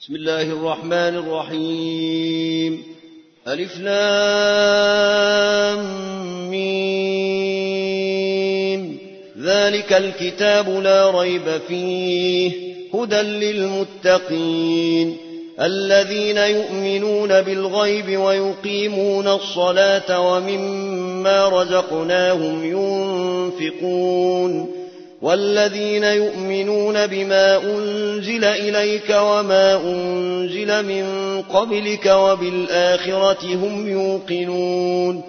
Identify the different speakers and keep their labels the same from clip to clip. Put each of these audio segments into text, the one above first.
Speaker 1: بسم الله الرحمن الرحيم. ألف لام ميم. ذلك الكتاب لا ريب فيه هدى للمتقين الذين يؤمنون بالغيب ويقيمون الصلاة ومما رزقناهم ينفقون والذين يؤمنون بما أنزل إليك وما أنزل من قبلك وبالآخرة هم يوقنون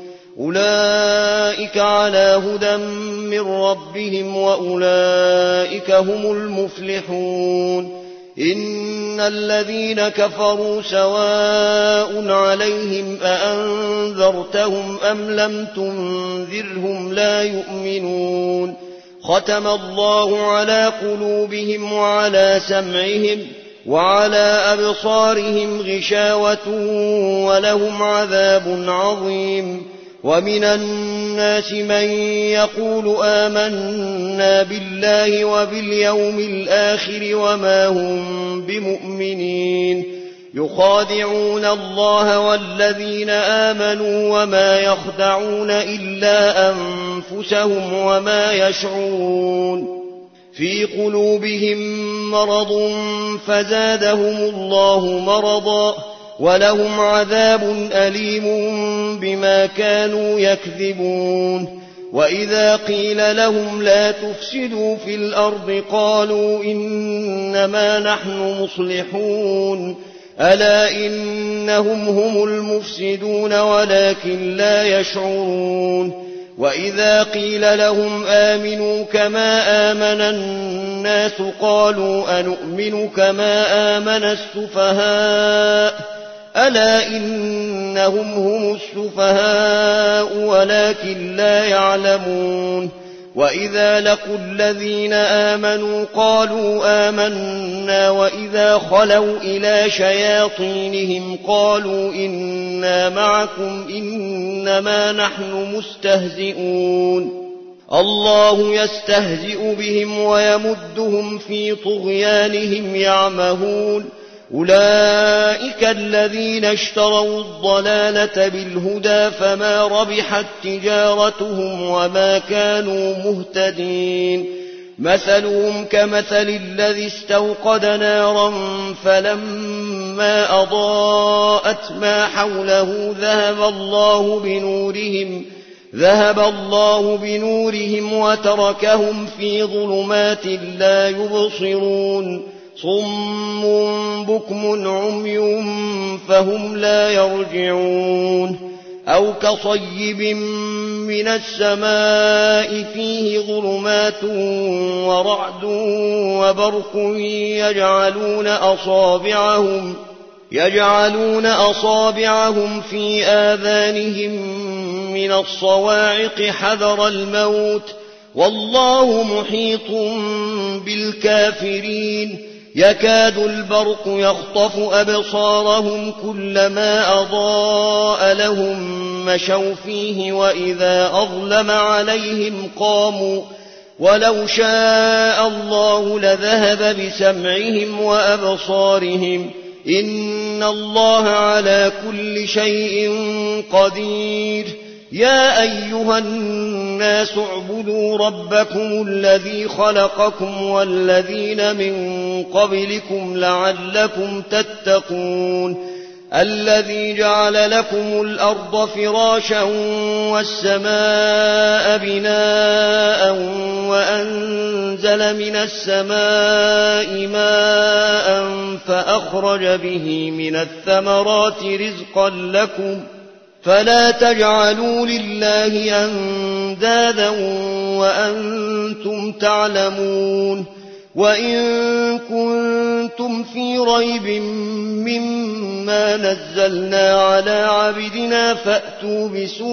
Speaker 1: أولئك على هدى من ربهم وأولئك هم المفلحون. إن الذين كفروا سواء عليهم أأنذرتهم أم لم تنذرهم لا يؤمنون. ختم الله على قلوبهم وعلى سمعهم وعلى أبصارهم غشاوة ولهم عذاب عظيم. ومن الناس من يقول آمنا بالله وباليوم الآخر وما هم بمؤمنين يخادعون الله والذين آمنوا وما يخدعون إلا أنفسهم وما يشعرون. في قلوبهم مرض فزادهم الله مرضا ولهم عذاب أليم بما كانوا يكذبون. وإذا قيل لهم لا تفسدوا في الأرض قالوا إنما نحن مصلحون ألا إنهم هم المفسدون ولكن لا يشعرون. وإذا قيل لهم آمنوا كما آمن الناس قالوا أنؤمن كما آمن السفهاء ألا إنهم هم السفهاء ولكن لا يعلمون. وإذا لقوا الذين آمنوا قالوا آمنا وإذا خلوا إلى شياطينهم قالوا إنا معكم إنما نحن مستهزئون. الله يستهزئ بهم ويمدهم في طغيانهم يعمهون. أولئك الذين اشتروا الضلالة بالهدى فما ربحت تجارتهم وما كانوا مهتدين. مثلهم كمثل الذي استوقد نارا فلما أضاءت ما حوله ذهب الله بنورهم وتركهم في ظلمات لا يبصرون. صم بكم عمي فهم لا يرجعون. أو كصيب من السماء فيه ظلمات ورعد وبرق يجعلون أصابعهم في آذانهم من الصواعق حذر الموت والله محيط بالكافرين. يكاد البرق يخطف أبصارهم كلما أضاء لهم مشوا فيه وإذا أظلم عليهم قاموا ولو شاء الله لذهب بسمعهم وأبصارهم إن الله على كل شيء قدير. يا أيها الناس اعبدوا ربكم الذي خلقكم والذين من قبلكم لعلكم تتقون. الذي جعل لكم الأرض فراشا والسماء بناء وأنزل من السماء ماء فأخرج به من الثمرات رزقا لكم فلا تجعلوا لله أندادا وأنتم تعلمون. وإن كنتم في ريب مما نزلنا على عبدنا فأتوا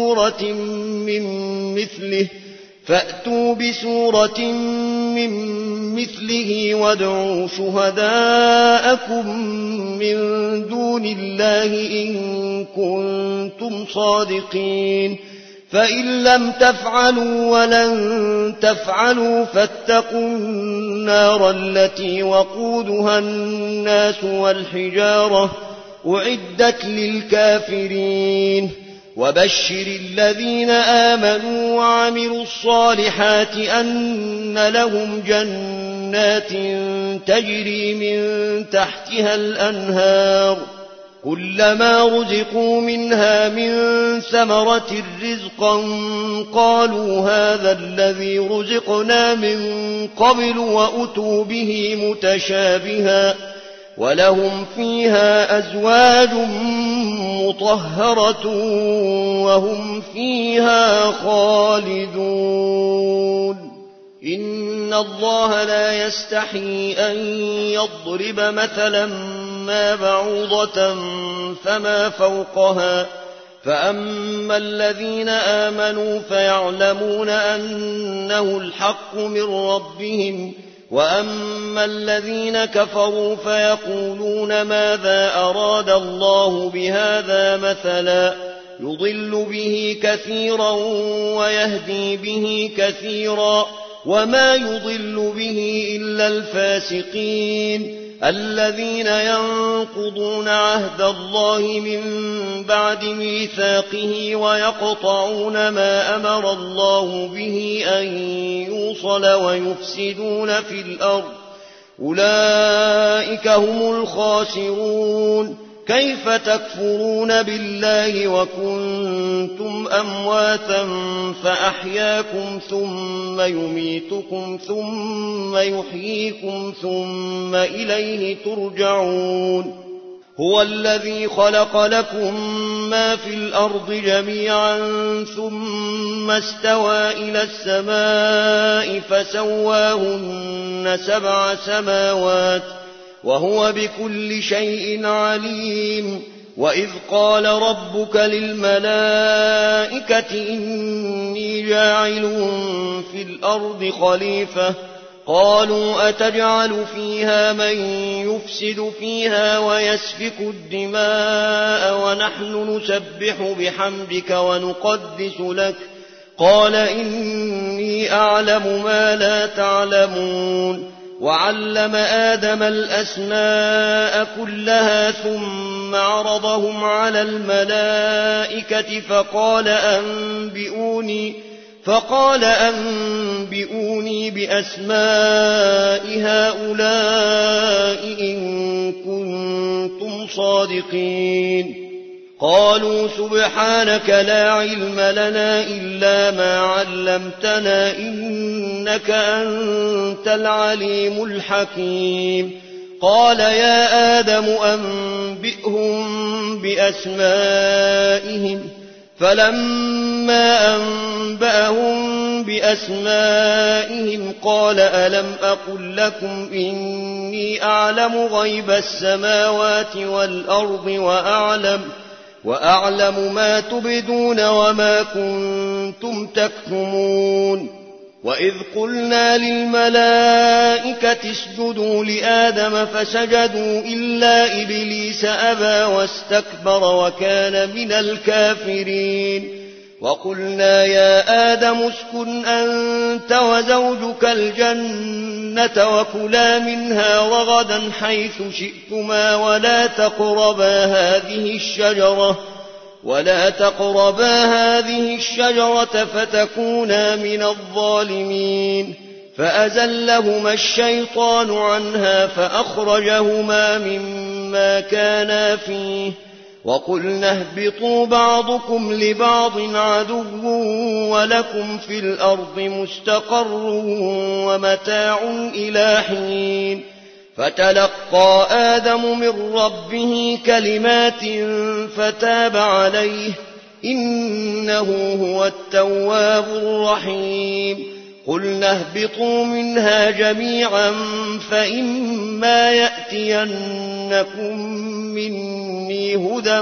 Speaker 1: بسورة من مثله وادعوا شهداءكم من دون الله إن كنتم صادقين. فإن لم تفعلوا ولن تفعلوا فاتقوا النار التي وقودها الناس والحجارة أعدت للكافرين وبشر الذين آمنوا وعملوا الصالحات أن لهم جنات تجري من تحتها الأنهار كلما رزقوا منها من ثمرة رزقا قالوا هذا الذي رزقنا من قبل وأتوا به متشابها ولهم فيها أزواج مطهرة وهم فيها خالدون إن الله لا يستحي أن يضرب مثلا ما بعوضة فما فوقها فأما الذين آمنوا فيعلمون أنه الحق من ربهم وأما الذين كفروا فيقولون ماذا أراد الله بهذا مثلا يضل به كثيرا ويهدي به كثيرا وما يضل به إلا الفاسقين الذين ينقضون عهد الله من بعد ميثاقه ويقطعون ما أمر الله به أن يوصل ويفسدون في الأرض أولئك هم الخاسرون كيف تكفرون بالله وكنتم أمواتا فأحياكم ثم يميتكم ثم يحييكم ثم إليه ترجعون هو الذي خلق لكم ما في الأرض جميعا ثم استوى إلى السماء فسواهن 7 سماوات وهو بكل شيء عليم وإذ قال ربك للملائكة إني جاعل في الأرض خليفة قالوا أتجعل فيها من يفسد فيها ويسفك الدماء ونحن نسبح بحمدك ونقدس لك قال إني أعلم ما لا تعلمون وعلم آدم الأسماء كلها ثم عرضهم على الملائكة فقال أنبئوني بأسماء هؤلاء إن كنتم صادقين قالوا سبحانك لا علم لنا إلا ما علمتنا إنك أنت العليم الحكيم قال يا آدم أنبئهم بأسمائهم فلما أنبأهم بأسمائهم قال ألم أقل لكم إني أعلم غيب السماوات والأرض وأعلم ما تبدون وما كنتم تكتمون وإذ قلنا للملائكة اسجدوا لآدم فسجدوا إلا إبليس أبى واستكبر وكان من الكافرين وقلنا يا آدم اسكن أنت وزوجك الجنة وكلا منها رغدا حيث شئتما ولا تقربا هذه الشجرة فتكونا من الظالمين فأزلهما الشيطان عنها فأخرجهما مما كانا فيه وقلنا اهبطوا بعضكم لبعض عدو ولكم في الأرض مستقر ومتاع إلى حين فتلقى آدم من ربه كلمات فتاب عليه إنه هو التواب الرحيم قلنا اهبطوا منها جميعا فإما يأتينكم مني هدى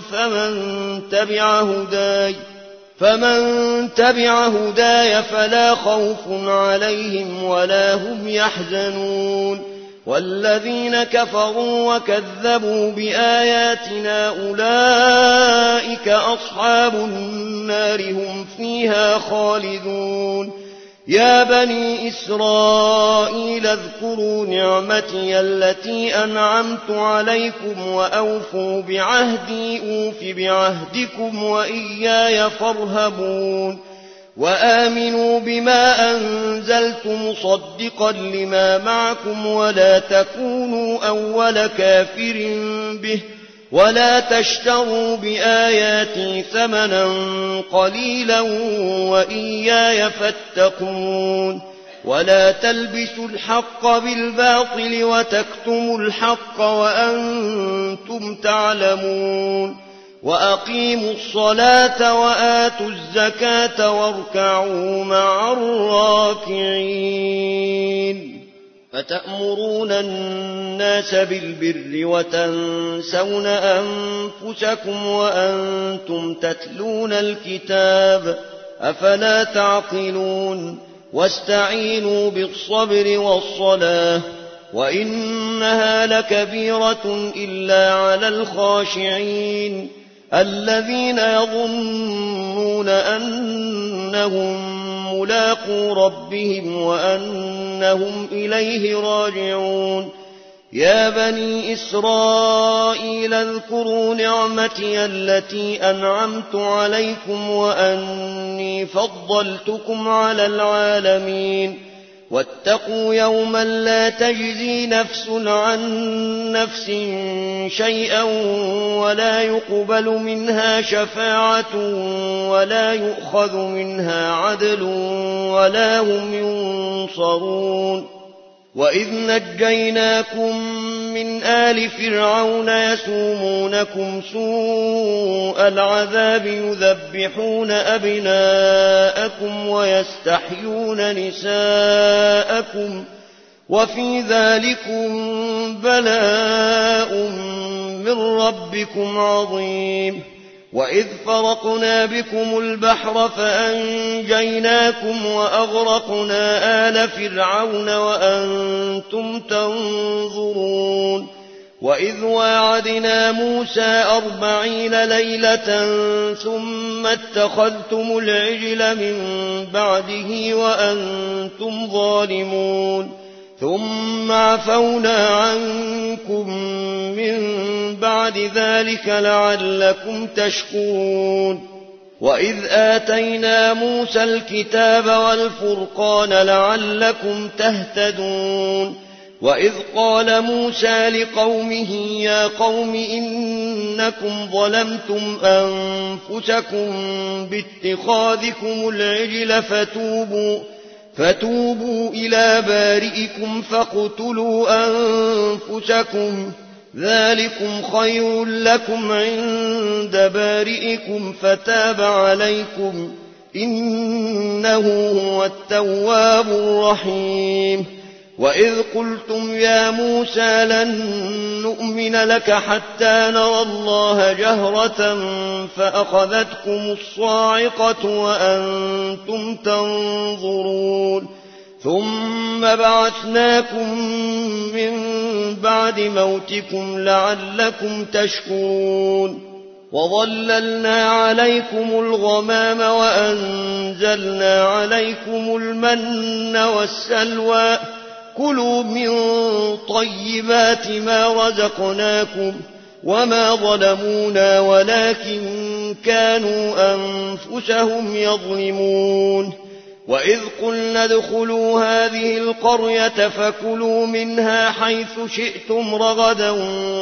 Speaker 1: فمن تبع هداي فلا خوف عليهم ولا هم يحزنون والذين كفروا وكذبوا بآياتنا أولئك أصحاب النار هم فيها خالدون يا بني إسرائيل اذكروا نعمتي التي أنعمت عليكم وأوفوا بعهدي أوف بعهدكم وإياي فارهبون وآمنوا بما أنزلت مصدقا لما معكم ولا تكونوا أول كافر به ولا تشتروا بآياتي ثمنا قليلا وإياي فاتقون ولا تلبسوا الحق بالباطل وتكتموا الحق وأنتم تعلمون وأقيموا الصلاة وآتوا الزكاة واركعوا مع الراكعين فتأمرون الناس بالبر وتنسون أنفسكم وأنتم تتلون الكتاب أفلا تعقلون واستعينوا بالصبر والصلاة وإنها لكبيرة إلا على الخاشعين الذين يظنون أنهم ملاقو ربهم وأنهم إليه راجعون يا بني إسرائيل اذكروا نعمتي التي أنعمت عليكم وأني فضلتكم على العالمين واتقوا يوما لا تجزي نفس عن نفس شيئا ولا يقبل منها شفاعة ولا يؤخذ منها عدل ولا هم ينصرون وإذ نجيناكم من آل فرعون يسومونكم سوء العذاب يذبحون أبناءكم ويستحيون نساءكم وفي ذلكم بلاء من ربكم عظيم وإذ فرقنا بكم البحر فأنجيناكم وأغرقنا آل فرعون وأنتم تنظرون وإذ واعدنا موسى 40 ليلة ثم اتخذتم العجل من بعده وأنتم ظالمون ثم عفونا عنكم من بعد ذلك لعلكم تشكرون وإذ آتينا موسى الكتاب والفرقان لعلكم تهتدون وإذ قال موسى لقومه يا قوم إنكم ظلمتم أنفسكم باتخاذكم العجل فتوبوا إلى بارئكم فاقتلوا أنفسكم ذلكم خير لكم عند بارئكم فتاب عليكم إنه هو التواب الرحيم وإذ قلتم يا موسى لن نؤمن لك حتى نرى الله جهرة فأخذتكم الصاعقة وأنتم تنظرون ثم بعثناكم من بعد موتكم لعلكم تشكرون وظللنا عليكم الغمام وأنزلنا عليكم المن والسلوى كلوا من طيبات ما رزقناكم وما ظلمونا ولكن كانوا أنفسهم يظلمون وإذ قلنا ادخلوا هذه القرية فكلوا منها حيث شئتم رغدا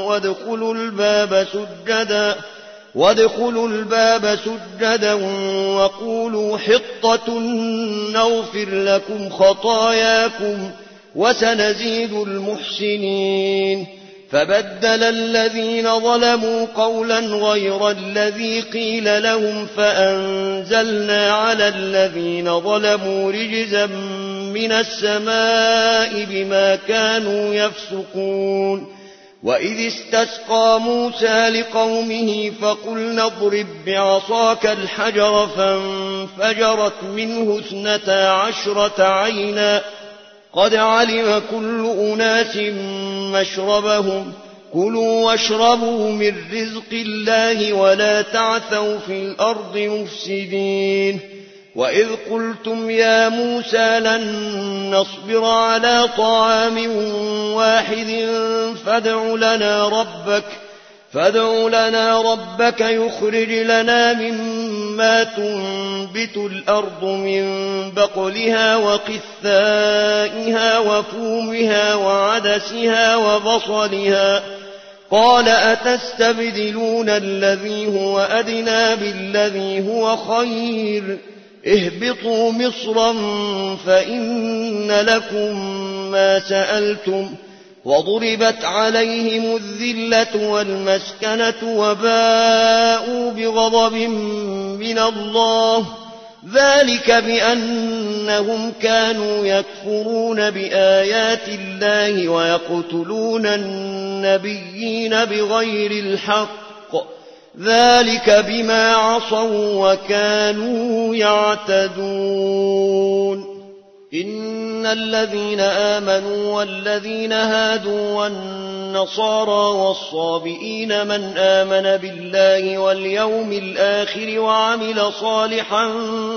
Speaker 1: وادخلوا الباب سجدا وقولوا حطة نغفر لكم خطاياكم وسنزيد المحسنين فبدل الذين ظلموا قولا غير الذي قيل لهم فأنزلنا على الذين ظلموا رجزا من السماء بما كانوا يفسقون وإذ استسقى موسى لقومه فقلنا اضرب بعصاك الحجر فانفجرت منه 12 عينا قد علم كل أناس مشربهم كلوا واشربوا من رزق الله ولا تعثوا في الأرض مفسدين وإذ قلتم يا موسى لن نصبر على طعام واحد فادع لنا ربك يخرج لنا مما تنبت الأرض من بقلها وقثائها وفومها وعدسها وبصلها قال أتستبدلون الذي هو أدنى بالذي هو خير اهبطوا مصرا فإن لكم ما سألتم وضربت عليهم الذلة والمسكنة وباءوا بغضب من الله ذلك بأنهم كانوا يكفرون بآيات الله ويقتلون النبيين بغير الحق ذلك بما عصوا وكانوا يعتدون إن الذين آمنوا والذين هادوا والنصارى والصابئين من آمن بالله واليوم الآخر وعمل صالحا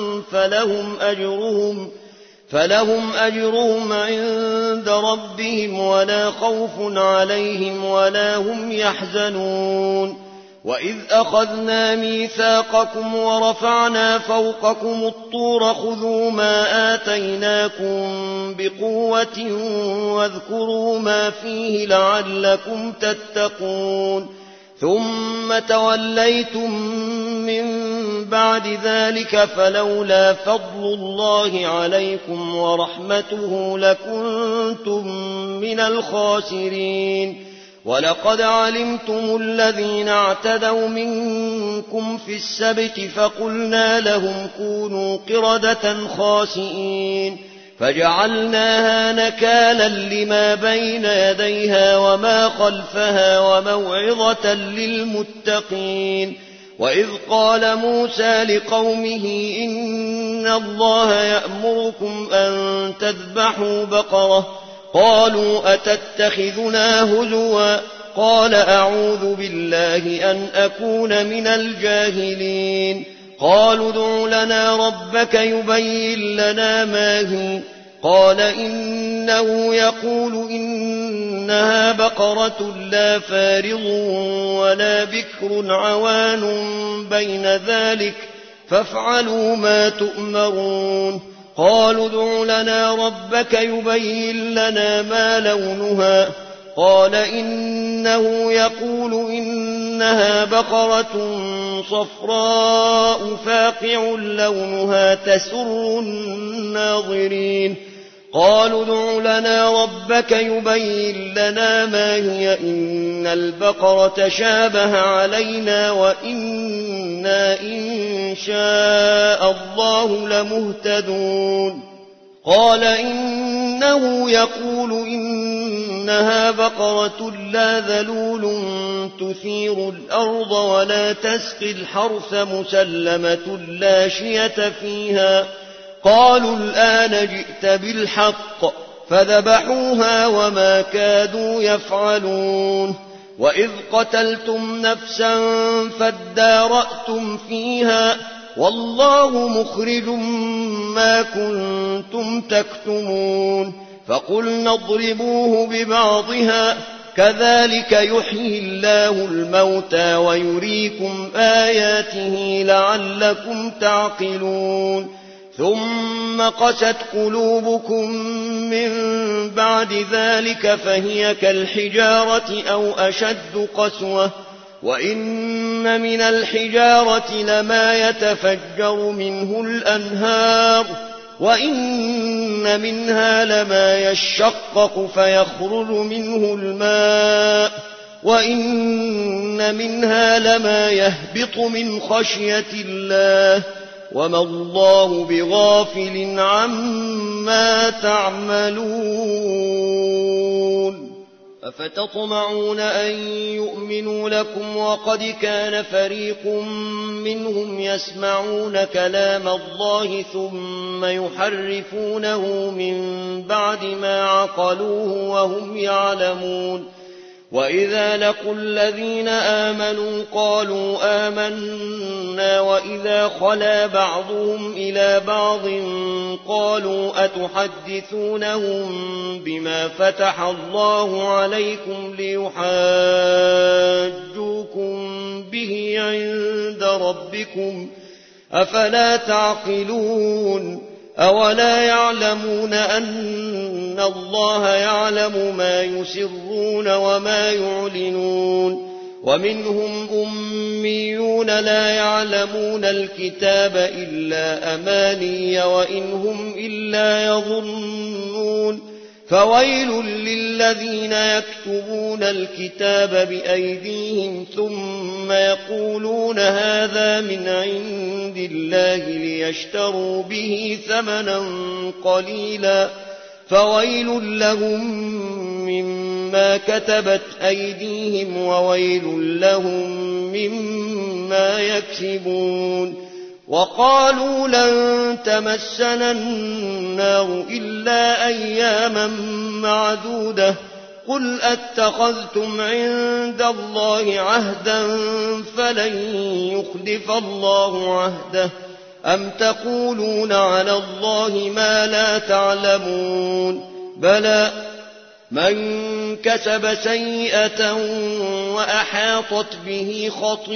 Speaker 1: فلهم أجرهم عند ربهم ولا خوف عليهم ولا هم يحزنون وإذ أخذنا ميثاقكم ورفعنا فوقكم الطور خذوا ما آتيناكم بقوة واذكروا ما فيه لعلكم تتقون ثم توليتم من بعد ذلك فلولا فضل الله عليكم ورحمته لكنتم من الخاسرين ولقد علمتم الذين اعتدوا منكم في السبت فقلنا لهم كونوا قردة خاسئين فجعلناها نكالا لما بين يديها وما خلفها وموعظة للمتقين وإذ قال موسى لقومه إن الله يأمركم أن تذبحوا بقرة قالوا أتتخذنا هزوا قال أعوذ بالله أن أكون من الجاهلين قالوا ادع لنا ربك يبين لنا ما هي قال إنه يقول إنها بقرة لا فارض ولا بكر عوان بين ذلك فافعلوا ما تؤمرون قالوا ادع لنا ربك يبين لنا ما لونها قال إنه يقول إنها بقرة صفراء فاقع لونها تسر الناظرين قالوا ادع لنا ربك يبين لنا ما هي إن البقرة شابه علينا وإنا إن شاء الله لمهتدون قال إنه يقول إنها بقرة لا ذلول تثير الأرض ولا تسقي الحرث مسلمة لا شية فيها قالوا الآن جئت بالحق فذبحوها وما كادوا يفعلون وإذ قتلتم نفسا فادارأتم فيها والله مخرج ما كنتم تكتمون فقلنا اضربوه ببعضها كذلك يحيي الله الموتى ويريكم آياته لعلكم تعقلون ثم قست قلوبكم من بعد ذلك فهي كالحجارة أو أشد قسوة وإن من الحجارة لما يتفجر منه الأنهار وإن منها لما يشقق فيخرج منه الماء وإن منها لما يهبط من خشية الله وما الله بغافل عما تعملون أفتطمعون أن يؤمنوا لكم وقد كان فريق منهم يسمعون كلام الله ثم يحرفونه من بعد ما عقلوه وهم يعلمون وإذا لقوا الذين آمنوا قالوا آمنا وإذا خلا بعضهم إلى بعض قالوا أتحدثونهم بما فتح الله عليكم ليحاجوكم به عند ربكم أفلا تعقلون أولا يعلمون أن الله يعلم ما يسرون وما يعلنون ومنهم أميون لا يعلمون الكتاب إلا أماني وإن هم إلا يظنون فويل للذين يكتبون الكتاب بأيديهم ثم يقولون هذا من عند الله ليشتروا به ثمنا قليلا فويل لهم مما كتبت أيديهم وويل لهم مما يكسبون وقالوا لن تمسنا النار إلا أياما معدودة قل أتخذتم عند الله عهدا فلن يخلف الله عهده أم تقولون على الله ما لا تعلمون بلى من كسب سيئة وأحاطت به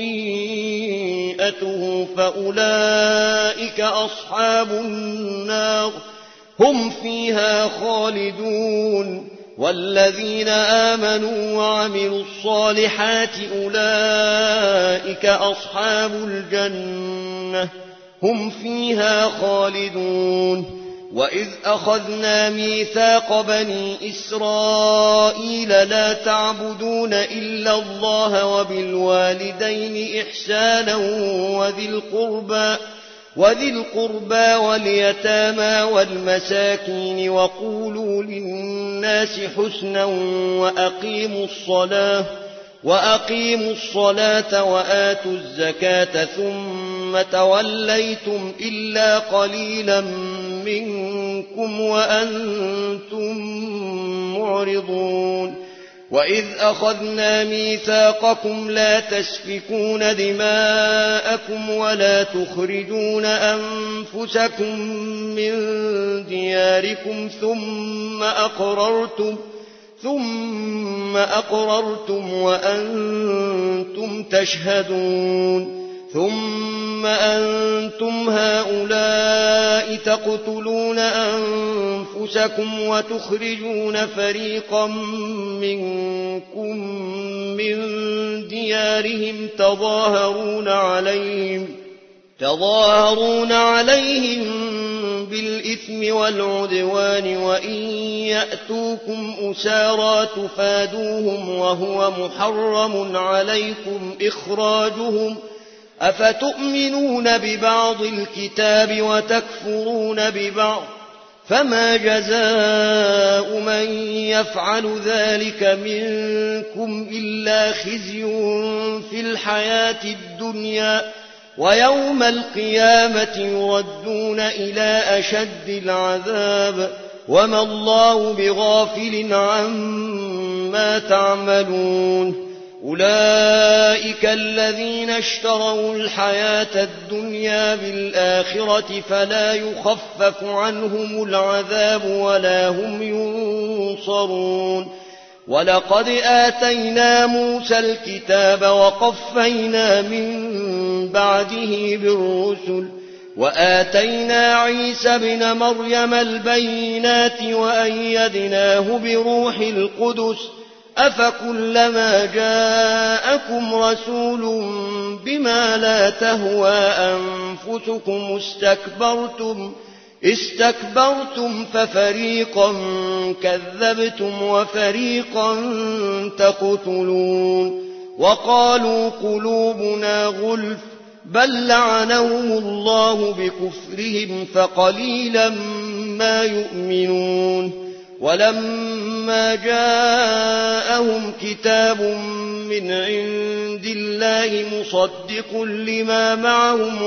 Speaker 1: خطيئته فأولئك أصحاب النار هم فيها خالدون والذين آمنوا وعملوا الصالحات أولئك أصحاب الجنة هم فيها خالدون وإذ أخذنا ميثاق بني إسرائيل لا تعبدون إلا الله وبالوالدين إحسانا وذي القربى واليتامى والمساكين وقولوا للناس حسنا وأقيموا الصلاة وآتوا الزكاة ثم توليتم إلا قليلا منكم وأنتم معرضون وإذ أخذنا ميثاقكم لا تسفكون دماءكم ولا تخرجون أنفسكم من دياركم ثم أقررتم وأنتم تشهدون ثم أنتم هؤلاء تقتلون أنفسكم وتخرجون فريقا منكم من ديارهم تظاهرون عليهم بالإثم والعدوان وإن يأتوكم أسارى تفادوهم وهو محرم عليكم إخراجهم أفتؤمنون ببعض الكتاب وتكفرون ببعض فما جزاء من يفعل ذلك منكم إلا خزي في الحياة الدنيا ويوم القيامة يردون إلى أشد العذاب وما الله بغافل عما تعملون أولئك الذين اشتروا الحياة الدنيا بالآخرة فلا يخفف عنهم العذاب ولا هم ينصرون ولقد آتينا موسى الكتاب وقفينا من بعده بالرسل وآتينا عيسى ابن مريم البينات وأيدناه بروح القدس أفكلما جاءكم رسول بما لا تهوى أنفسكم استكبرتم ففريقا كذبتم وفريقا تقتلون وقالوا قلوبنا غلف بل لعنهم الله بكفرهم فقليلا ما يؤمنون ولما جاءهم كتاب من عند الله مصدق لما معهم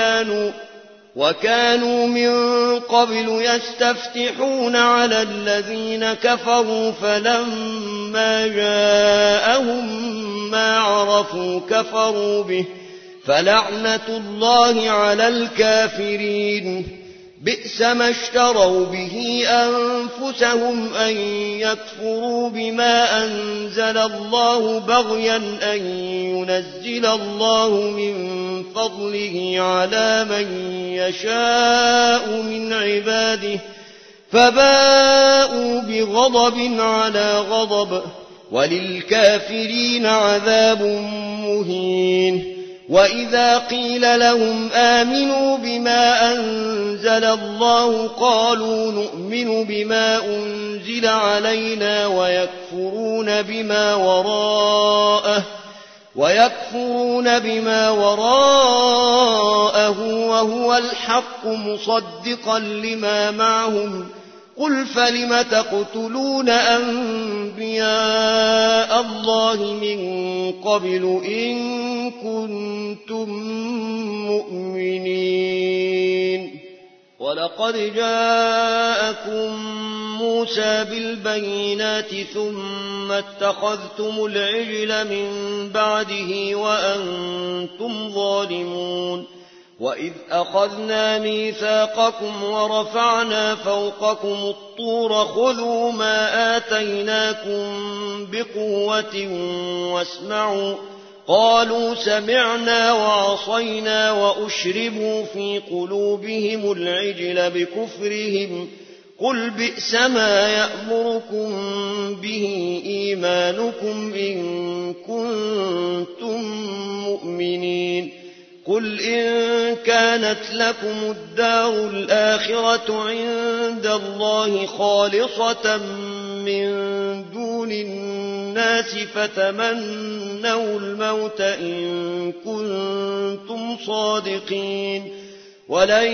Speaker 1: وكانوا من قبل يستفتحون على الذين كفروا فلما جاءهم ما عرفوا كفروا به فلعنة الله على الكافرين بئس ما اشتروا به أنفسهم أن يكفروا بما أنزل الله بغيا أن ينزل الله من فضله على من يشاء من عباده فباءوا بغضب على غضب وللكافرين عذاب مهين وإذا قيل لهم آمنوا بما أنزل الله قالوا نؤمن بما أنزل علينا ويكفرون بما وراءه وهو الحق مصدقا لما معهم قل فلم تقتلون أنبياء الله من قبل إن كنتم مؤمنين ولقد جاءكم موسى بالبينات ثم اتخذتم العجل من بعده وأنتم ظالمون وإذ أخذنا ميثاقكم ورفعنا فوقكم الطور خذوا ما آتيناكم بقوة واسمعوا قالوا سمعنا وعصينا وأشربوا في قلوبهم العجل بكفرهم قل بئس ما يأمركم به إيمانكم إن كنتم مؤمنين قل إن كانت لكم الدار الآخرة عند الله خالصة من دون الناس فتمنوا الموت إن كنتم صادقين ولن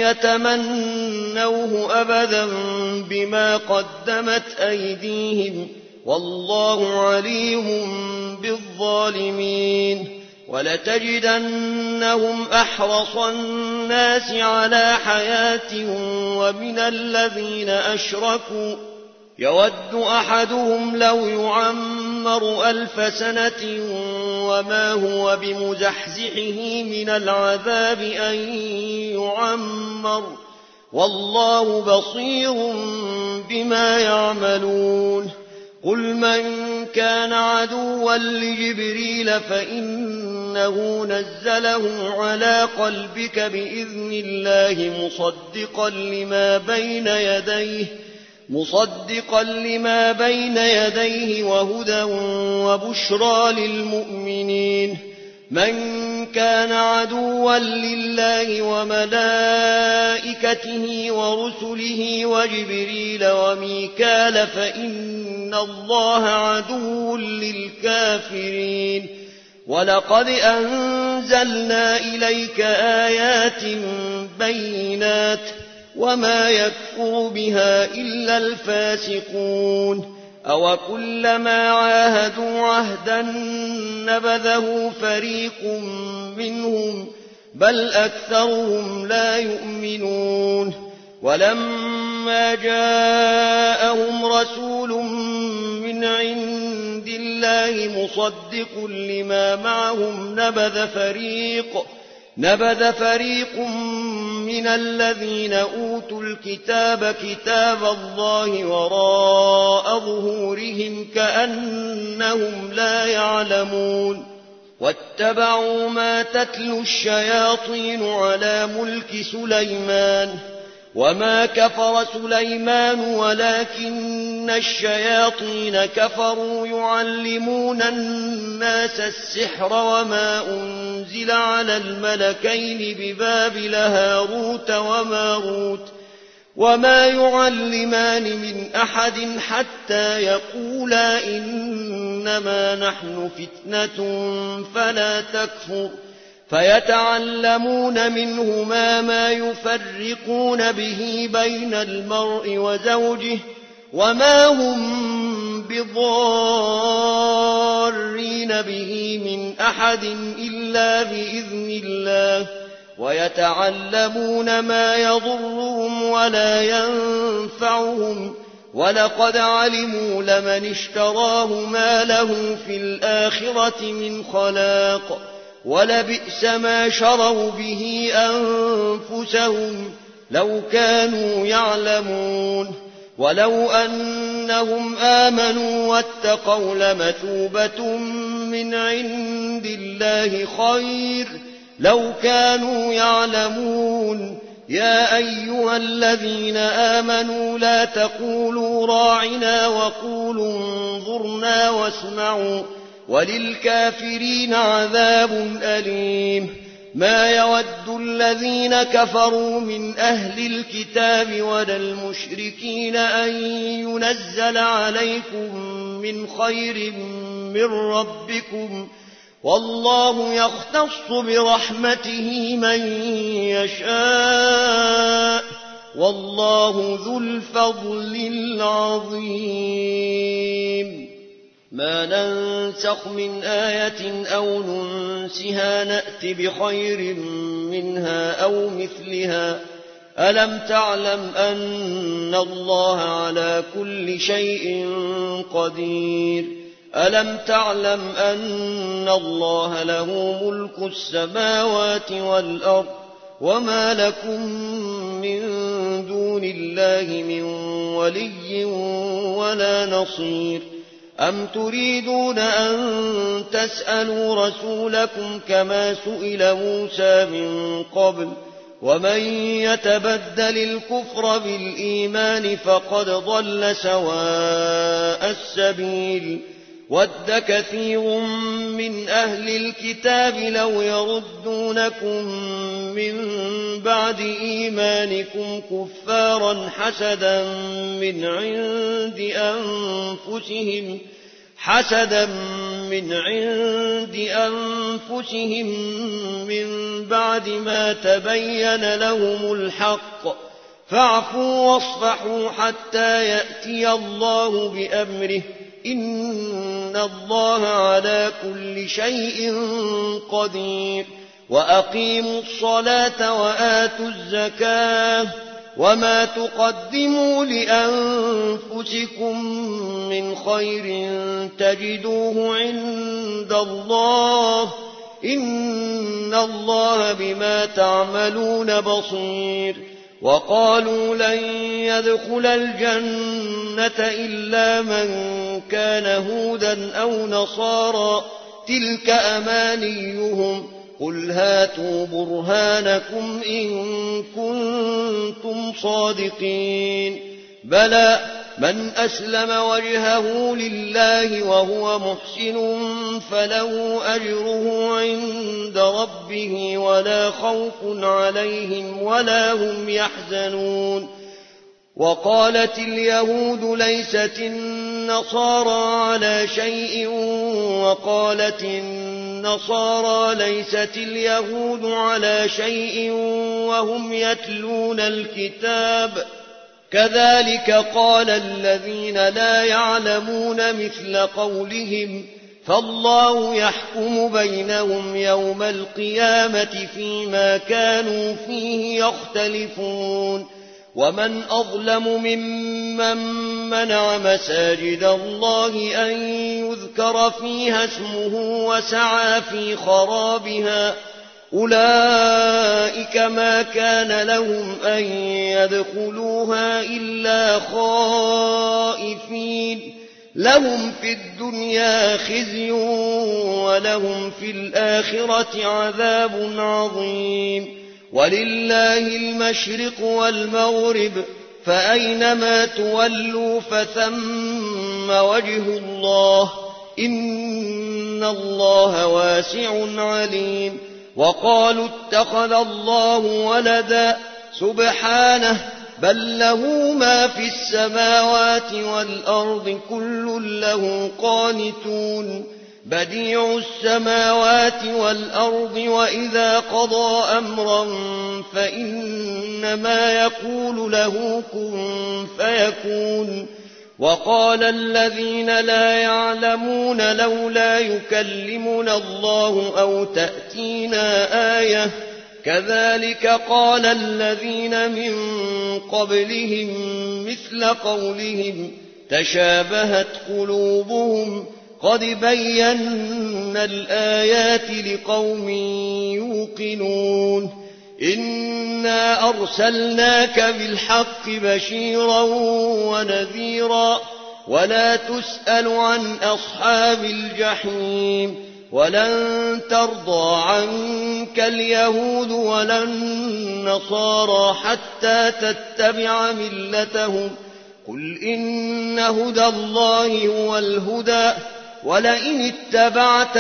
Speaker 1: يتمنوه أبدا بما قدمت أيديهم والله عليم بالظالمين ولتجدنهم أحرص الناس على حياة ومن الذين أشركوا يود أحدهم لو يعمر 1000 سنة وما هو بمزحزحه من العذاب أن يعمر والله بصير بما يعملون قل من كان عدوا لجبريل فإنه نزله على قلبك بإذن الله مصدقا لما بين يديه وهدى وبشرى للمؤمنين من كان عدوا لله وملائكته ورسله وجبريل وميكال فإن الله عدو للكافرين ولقد أنزلنا إليك آيات بينات وما يكفر بها إلا الفاسقون أوكلما عاهدوا عهدا نبذه فريق منهم بل أكثرهم لا يؤمنون ولما جاءهم رسول من عند الله مصدق لما معهم نبذ فريق من الذين أوتوا الكتاب كتاب الله وراء ظهورهم كأنهم لا يعلمون واتبعوا ما تتلو الشياطين على ملك سليمان وما كفر سليمان ولكن الشياطين كفروا يعلمون الناس السحر وما أنزل على الملكين ببابل هاروت وماروت وما يعلمان من أحد حتى يقولا إنما نحن فتنة فلا تكفر فيتعلمون منهما ما يفرقون به بين المرء وزوجه وما هم بضارين به من أحد إلا بإذن الله ويتعلمون ما يضرهم ولا ينفعهم ولقد علموا لمن اشتراه ما له في الآخرة من خلاق ولبئس ما شروا به أنفسهم لو كانوا يعلمون ولو أنهم آمنوا واتقوا لمثوبة من عند الله خير لو كانوا يعلمون يا أيها الذين آمنوا لا تقولوا راعنا وقولوا انظرنا واسمعوا وللكافرين عذاب أليم ما يود الذين كفروا من أهل الكتاب ولا المشركين أن ينزل عليكم من خير من ربكم والله يختص برحمته من يشاء والله ذو الفضل العظيم ما ننسخ من آية أو ننسها نأت بخير منها أو مثلها ألم تعلم أن الله على كل شيء قدير ألم تعلم أن الله له ملك السماوات والأرض وما لكم من دون الله من ولي ولا نصير أم تريدون أن تسألوا رسولكم كما سئل موسى من قبل ومن يتبدل الكفر بالإيمان فقد ضل سواء السبيل ود كثير من أهل الكتاب لو يردونكم من بعد إيمانكم كفارا حسدا من عند أنفسهم من بعد ما تبين لهم الحق فاعفوا واصفحوا حتى يأتي الله بأمره إن الله على كل شيء قدير وأقيموا الصلاة وآتوا الزكاة وما تقدموا لأنفسكم من خير تجدوه عند الله إن الله بما تعملون بصير وقالوا لن يدخل الجنة إلا من كان هودا أو نصارى تلك أمانيهم قل هاتوا برهانكم إن كنتم صادقين بلى من أسلم وجهه لله وهو محسن فله أجره عند ربه ولا خوف عليهم ولا هم يحزنون وقالت اليهود ليست النصارى على شيء وقالت النصارى ليست اليهود على شيء وهم يتلون الكتاب كذلك قال الذين لا يعلمون مثل قولهم فالله يحكم بينهم يوم القيامة فيما كانوا فيه يختلفون ومن أظلم ممن منع مساجد الله أن يذكر فيها اسمه وسعى في خرابها أولئك ما كان لهم أن يدخلوها إلا خائفين لهم في الدنيا خزي ولهم في الآخرة عذاب عظيم ولله المشرق والمغرب فأينما تولوا فثم وجه الله إن الله واسع عليم وقالوا اتخذ الله ولدا سبحانه بل له ما في السماوات والأرض كل له قانتون بديع السماوات والأرض وإذا قضى أمرا فإنما يقول له كن فيكون وقال الذين لا يعلمون لولا يكلمنا الله أو تأتينا آية كذلك قال الذين من قبلهم مثل قولهم تشابهت قلوبهم قد بينا الآيات لقوم يوقنون إنا أرسلناك بالحق بشيرا ونذيرا ولا تسأل عن أصحاب الجحيم ولن ترضى عنك اليهود ولا النصارى حتى تتبع ملتهم قل إن هدى الله هو الهدى ولئن اتبعت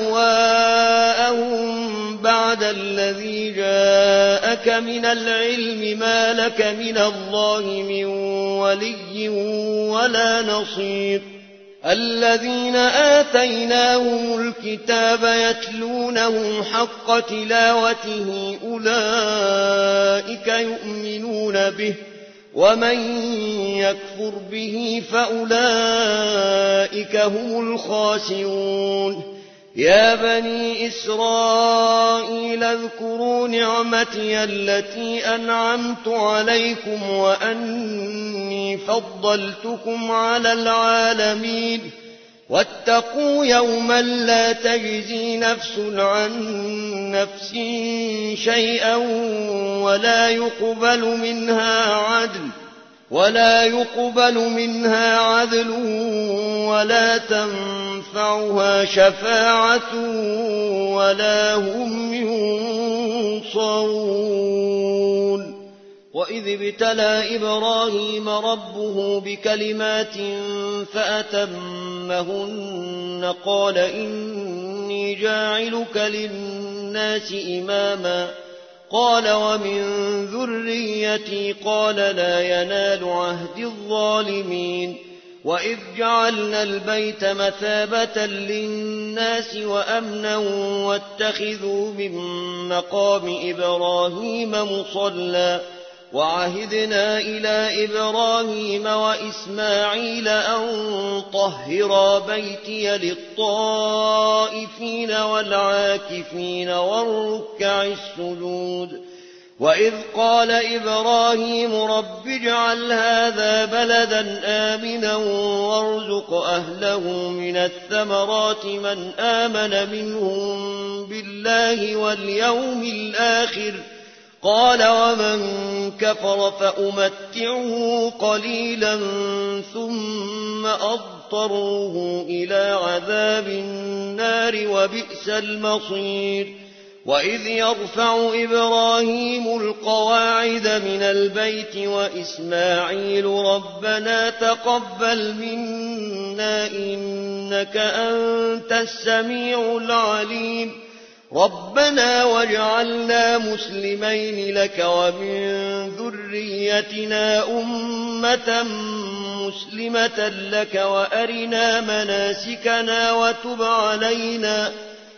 Speaker 1: أهواءهم بعد الذي جاءك من العلم ما لك من الله من ولي ولا نصير الذين آتيناهم الكتاب يتلونه حق تلاوته أولئك يؤمنون به ومن يكفر به فأولئك هم الخاسرون يا بني إسرائيل اذكروا نعمتي التي أنعمت عليكم وأني فضلتكم على العالمين واتقوا يوما لا تجزي نفس عن نفس شيئا ولا يقبل منها عدل ولا تنفعها شفاعة ولا هم ينصرون وإذ ابتلى إبراهيم ربه بكلمات فأتمهن قال إني جاعلك للناس إماما قال ومن ذريتي قال لا ينال عهد الظالمين وإذ جعلنا البيت مثابة للناس وأمنا واتخذوا من مقام إبراهيم مصلى وعهدنا إلى إبراهيم وإسماعيل أن طهرا بيتي للطائفين والعاكفين والركع السجود وإذ قال إبراهيم رب اجعل هذا بلدا آمنا وارزق أهله من الثمرات من آمن منهم بالله واليوم الآخر قال ومن كفر فأمتعه قليلا ثم أضطره إلى عذاب النار وبئس المصير وإذ يرفع إبراهيم القواعد من البيت وإسماعيل ربنا تقبل منا إنك أنت السميع العليم ربنا واجعلنا مسلمين لك ومن ذريتنا أمة مسلمة لك وأرنا مناسكنا وتب علينا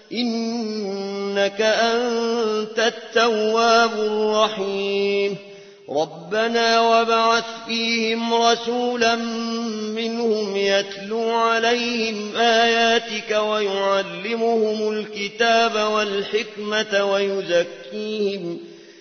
Speaker 1: إنك أنت التواب الرحيم ربنا وابعث فيهم رسولا منهم يتلو عليهم آياتك ويعلمهم الكتاب والحكمة ويزكيهم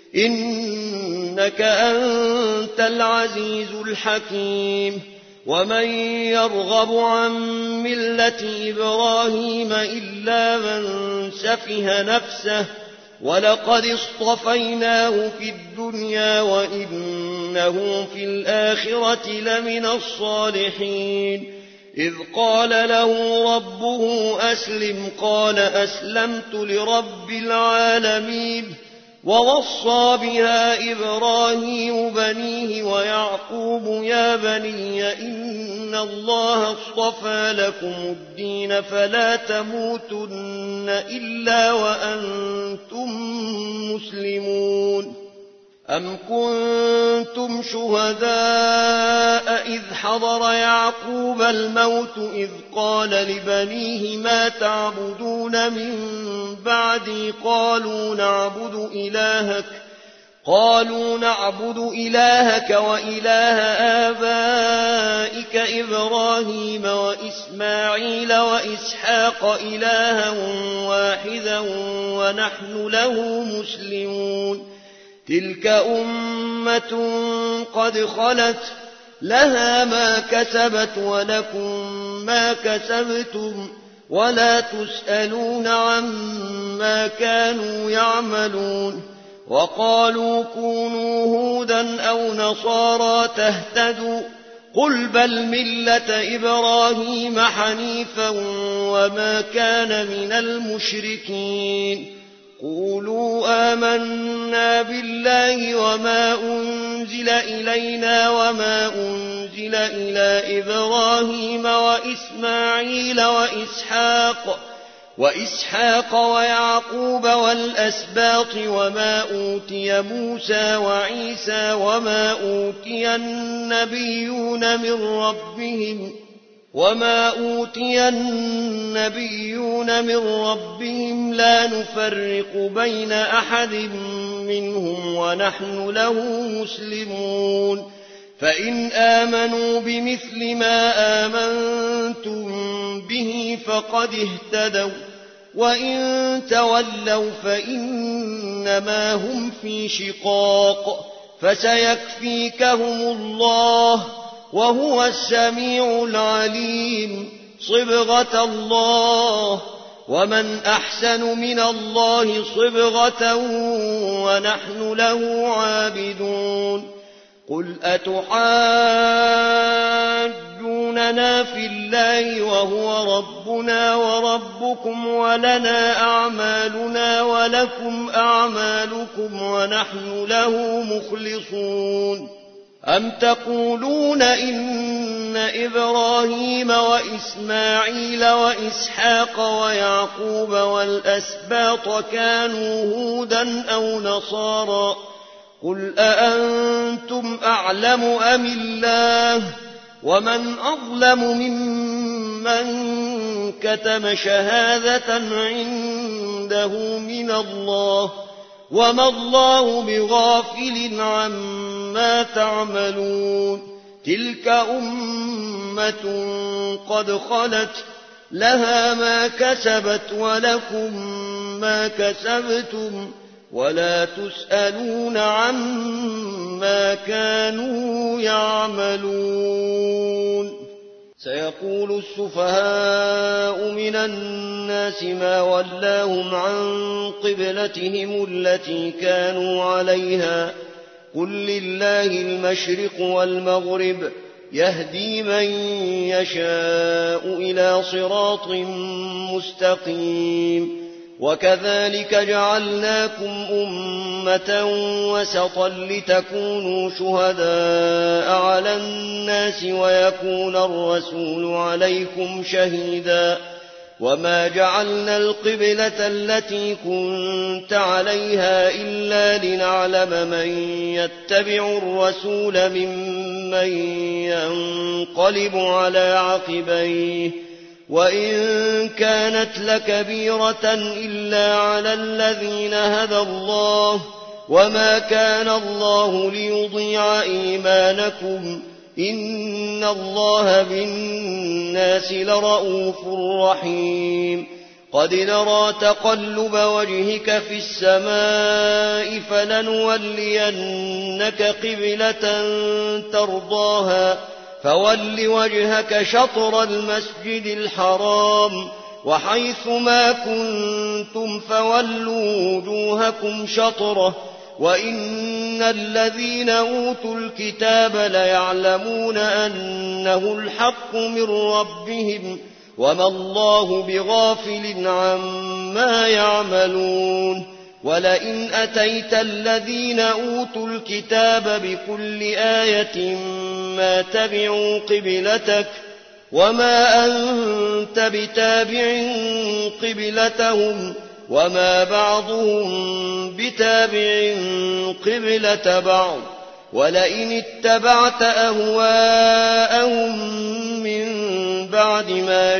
Speaker 1: إنك أنت العزيز الحكيم ومن يرغب عن ملة إبراهيم إلا من سفه نفسه ولقد اصطفيناه في الدنيا وإنه في الآخرة لمن الصالحين إذ قال له ربه أسلم قال أسلمت لرب العالمين ووصى بها إبراهيم بنيه ويعقوب يا بني إن الله اصطفى لكم الدين فلا تموتن إلا وأنتم مسلمون أم كنتم شهداء إذ حضر يعقوب الموت إذ قال لبنيه ما تعبدون من بعدي قالوا قالوا نعبد إلهك وإله آبائك إبراهيم وإسماعيل وإسحاق إلها واحدا ونحن له مسلمون تلك أمة قد خلت لها ما كسبت ولكم ما كسبتم ولا تسألون عما كانوا يعملون وقالوا كونوا هودا أو نصارى تهتدوا قل بل ملة إبراهيم حنيفا وما كان من المشركين قولوا آمنا بالله وما أنزل إلينا وما أنزل إلى إبراهيم وإسحاق ويعقوب والأسباط وما أوتي موسى وعيسى وما أوتي النبيون من ربهم لا نفرق بين أحد منهم ونحن له مسلمون فإن آمنوا بمثل ما آمنتم به فقد اهتدوا وإن تولوا فإنما هم في شقاق فسيكفيكهم الله وهو السميع العليم صبغة الله ومن أحسن من الله صبغة ونحن له عابدون قل أتحاجوننا في الله وهو ربنا وربكم ولنا أعمالنا ولكم أعمالكم ونحن له مخلصون أم تقولون إن إبراهيم وإسماعيل وإسحاق ويعقوب والأسباط كانوا هودا أو نصارى قل أأنتم أعلم أم الله ومن أظلم ممن كتم شهادة عنده من الله وما الله بغافل عما تعملون تلك أمة قد خلت لها ما كسبت ولكم ما كسبتم ولا تسألون عما كانوا يعملون سيقول السفهاء من الناس ما ولاهم عن قبلتهم التي كانوا عليها قل لله المشرق والمغرب يهدي من يشاء إلى صراط مستقيم وكذلك جعلناكم أمة وسطا لتكونوا شهداء على الناس ويكون الرسول عليكم شهيدا وما جعلنا القبلة التي كنت عليها إلا لنعلم من يتبع الرسول ممن ينقلب على عقبيه وإن كانت لكبيرة إلا على الذين هدى الله وما كان الله ليضيع إيمانكم إن الله بالناس لرءوف رحيم قد نرى تقلب وجهك في السماء فلنولينك قبلة ترضاها فول وجهك شطر المسجد الحرام وحيث ما كنتم فولوا وجوهكم شطره وإن الذين أوتوا الكتاب ليعلمون أنه الحق من ربهم وما الله بغافل عما يعملون ولئن أتيت الذين أوتوا الكتاب بكل آية ما تبعوا قبلتك وما أنت بتابع قبلتهم وما بعضهم بتابع قبلة بعض ولئن اتبعت أهواءهم من بعد ما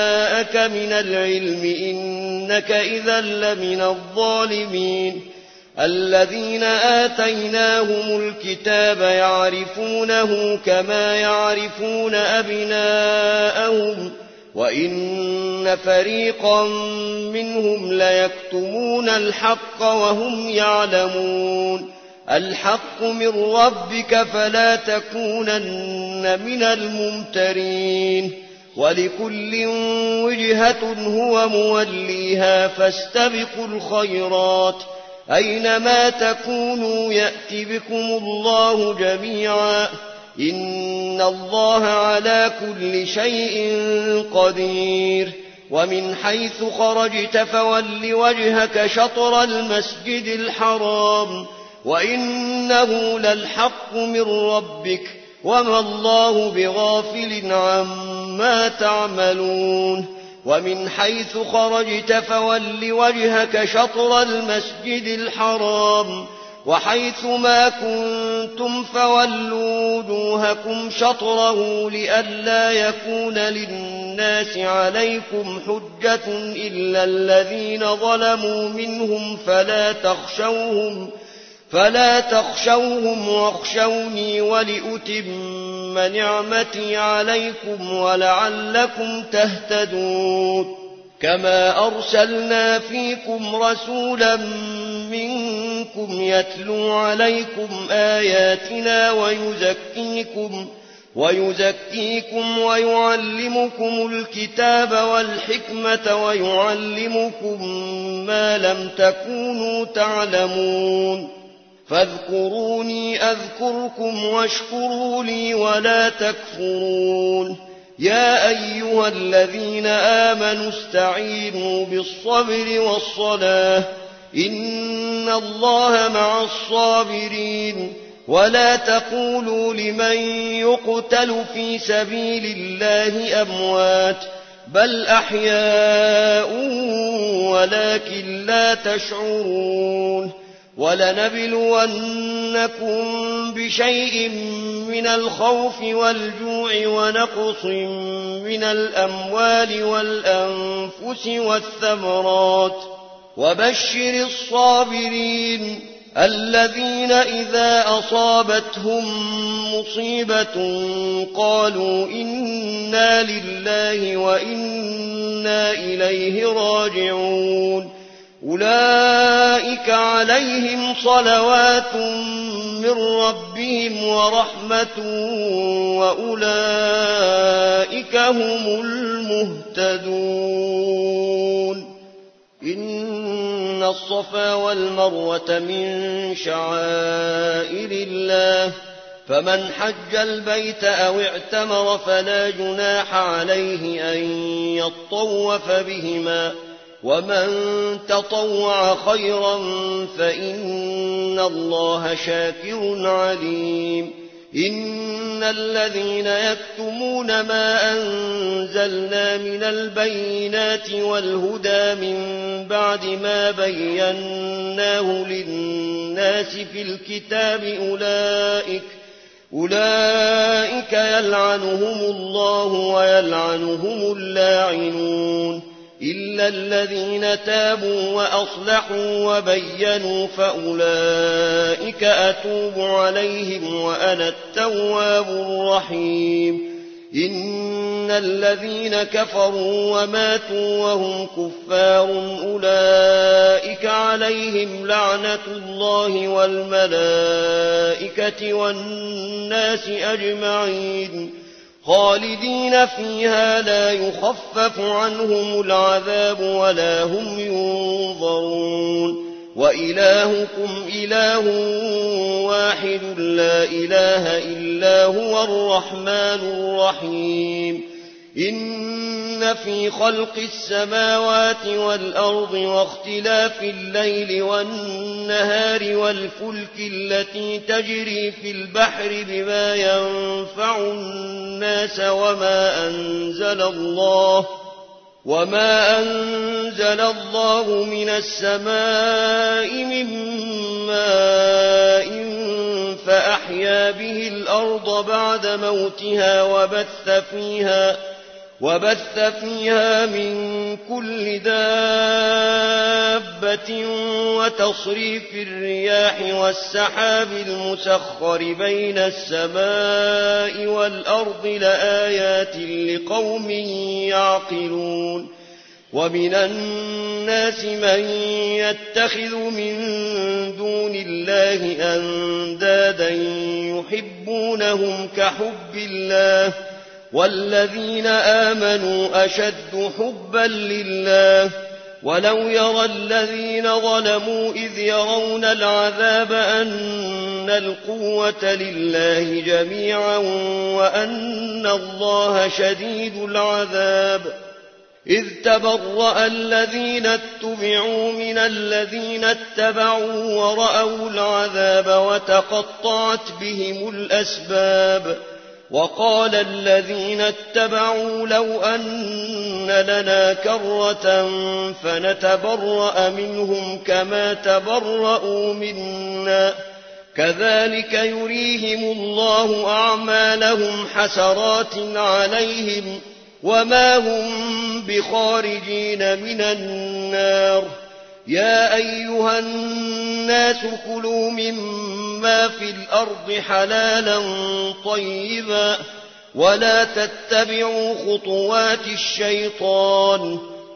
Speaker 1: جاءك من العلم إنك إذا لمن الظالمين الذين آتيناهم الكتاب يعرفونه كما يعرفون أبناءهم وإن فريقا منهم ليكتمون الحق وهم يعلمون الحق من ربك فلا تكونن من الممترين ولكل وجهة هو موليها فاستبقوا الخيرات أينما تكونوا يأت بكم الله جميعا إن الله على كل شيء قدير ومن حيث خرجت فول وجهك شطر المسجد الحرام وإنه للحق من ربك وما الله بغافل عما تعملون ومن حيث خرجت فول وجهك شطر المسجد الحرام وحيث ما كنتم فولوا وجوهكم شطره لئلا يكون للناس عليكم حجة إلا الذين ظلموا منهم فلا تخشوهم واخشوني ولأتم نعمتي عليكم ولعلكم تهتدون كما أرسلنا فيكم رسولا منكم يتلو عليكم آياتنا ويزكيكم ويعلمكم الكتاب والحكمة ويعلمكم ما لم تكونوا تعلمون فاذكروني أذكركم واشكروا لي ولا تكفرون يا أيها الذين آمنوا استعينوا بالصبر والصلاة إن الله مع الصابرين ولا تقولوا لمن يقتل في سبيل الله أموات بل أحياء ولكن لا تشعرون ولنبلونكم بشيء من الخوف والجوع ونقص من الأموال والأنفس والثمرات وبشر الصابرين الذين إذا أصابتهم مصيبة قالوا إنا لله وإنا إليه راجعون أولئك عليهم صلوات من ربهم ورحمة وأولئك هم المهتدون إن الصفا والمروة من شعائر الله فمن حج البيت أو اعتمر فلا جناح عليه أن يطوف بهما ومن تطوع خيرا فإن الله شاكر عليم إن الذين يكتمون ما أنزلنا من البينات والهدى من بعد ما بيناه للناس في الكتاب أولئك يلعنهم الله ويلعنهم اللاعنون إلا الذين تابوا وأصلحوا وبينوا فأولئك أتوب عليهم وأنا التواب الرحيم إن الذين كفروا وماتوا وهم كفار أولئك عليهم لعنة الله والملائكة والناس أجمعين خالدين فيها لا يخفف عنهم العذاب ولا هم ينظرون وإلهكم إله واحد لا إله إلا هو الرحمن الرحيم إن في خلق السماوات والأرض واختلاف الليل والنهار والفلك التي تجري في البحر بما ينفع الناس وما أنزل الله من السماء من ماء فأحيا به الأرض بعد موتها وبث فيها من كل دابة دابة وتصريف الرياح والسحاب المسخر بين السماء والأرض لآيات لقوم يعقلون ومن الناس من يتخذ من دون الله أندادا يحبونهم كحب الله والذين آمنوا أشد حبا لله ولو يرى الذين ظلموا إذ يرون العذاب أن القوة لله جميعا وأن الله شديد العذاب إذ تبرأ الذين اتبعوا من الذين اتبعوا ورأوا العذاب وتقطعت بهم الأسباب وقال الذين اتبعوا لو أن لنا كرة فنتبرأ منهم كما تبرأوا منا كذلك يريهم الله أعمالهم حسرات عليهم وما هم بخارجين من النار يا أيها الناس كلوا مما في الأرض حلالا طيبا ولا تتبعوا خطوات الشيطان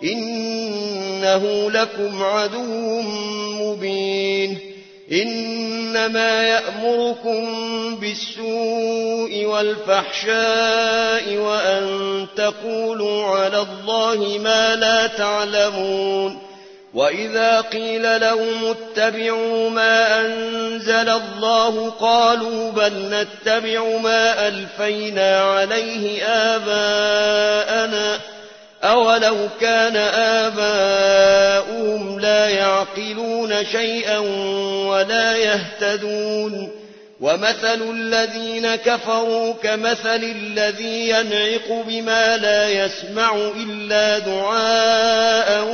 Speaker 1: إنه لكم عدو مبين إنما يأمركم بالسوء والفحشاء وأن تقولوا على الله ما لا تعلمون وإذا قيل لهم اتبعوا ما أنزل الله قالوا بل نتبع ما ألفينا عليه آباءنا أولو كان آباؤهم لا يعقلون شيئا ولا يهتدون ومثل الذين كفروا كمثل الذي ينعق بما لا يسمع إلا دعاء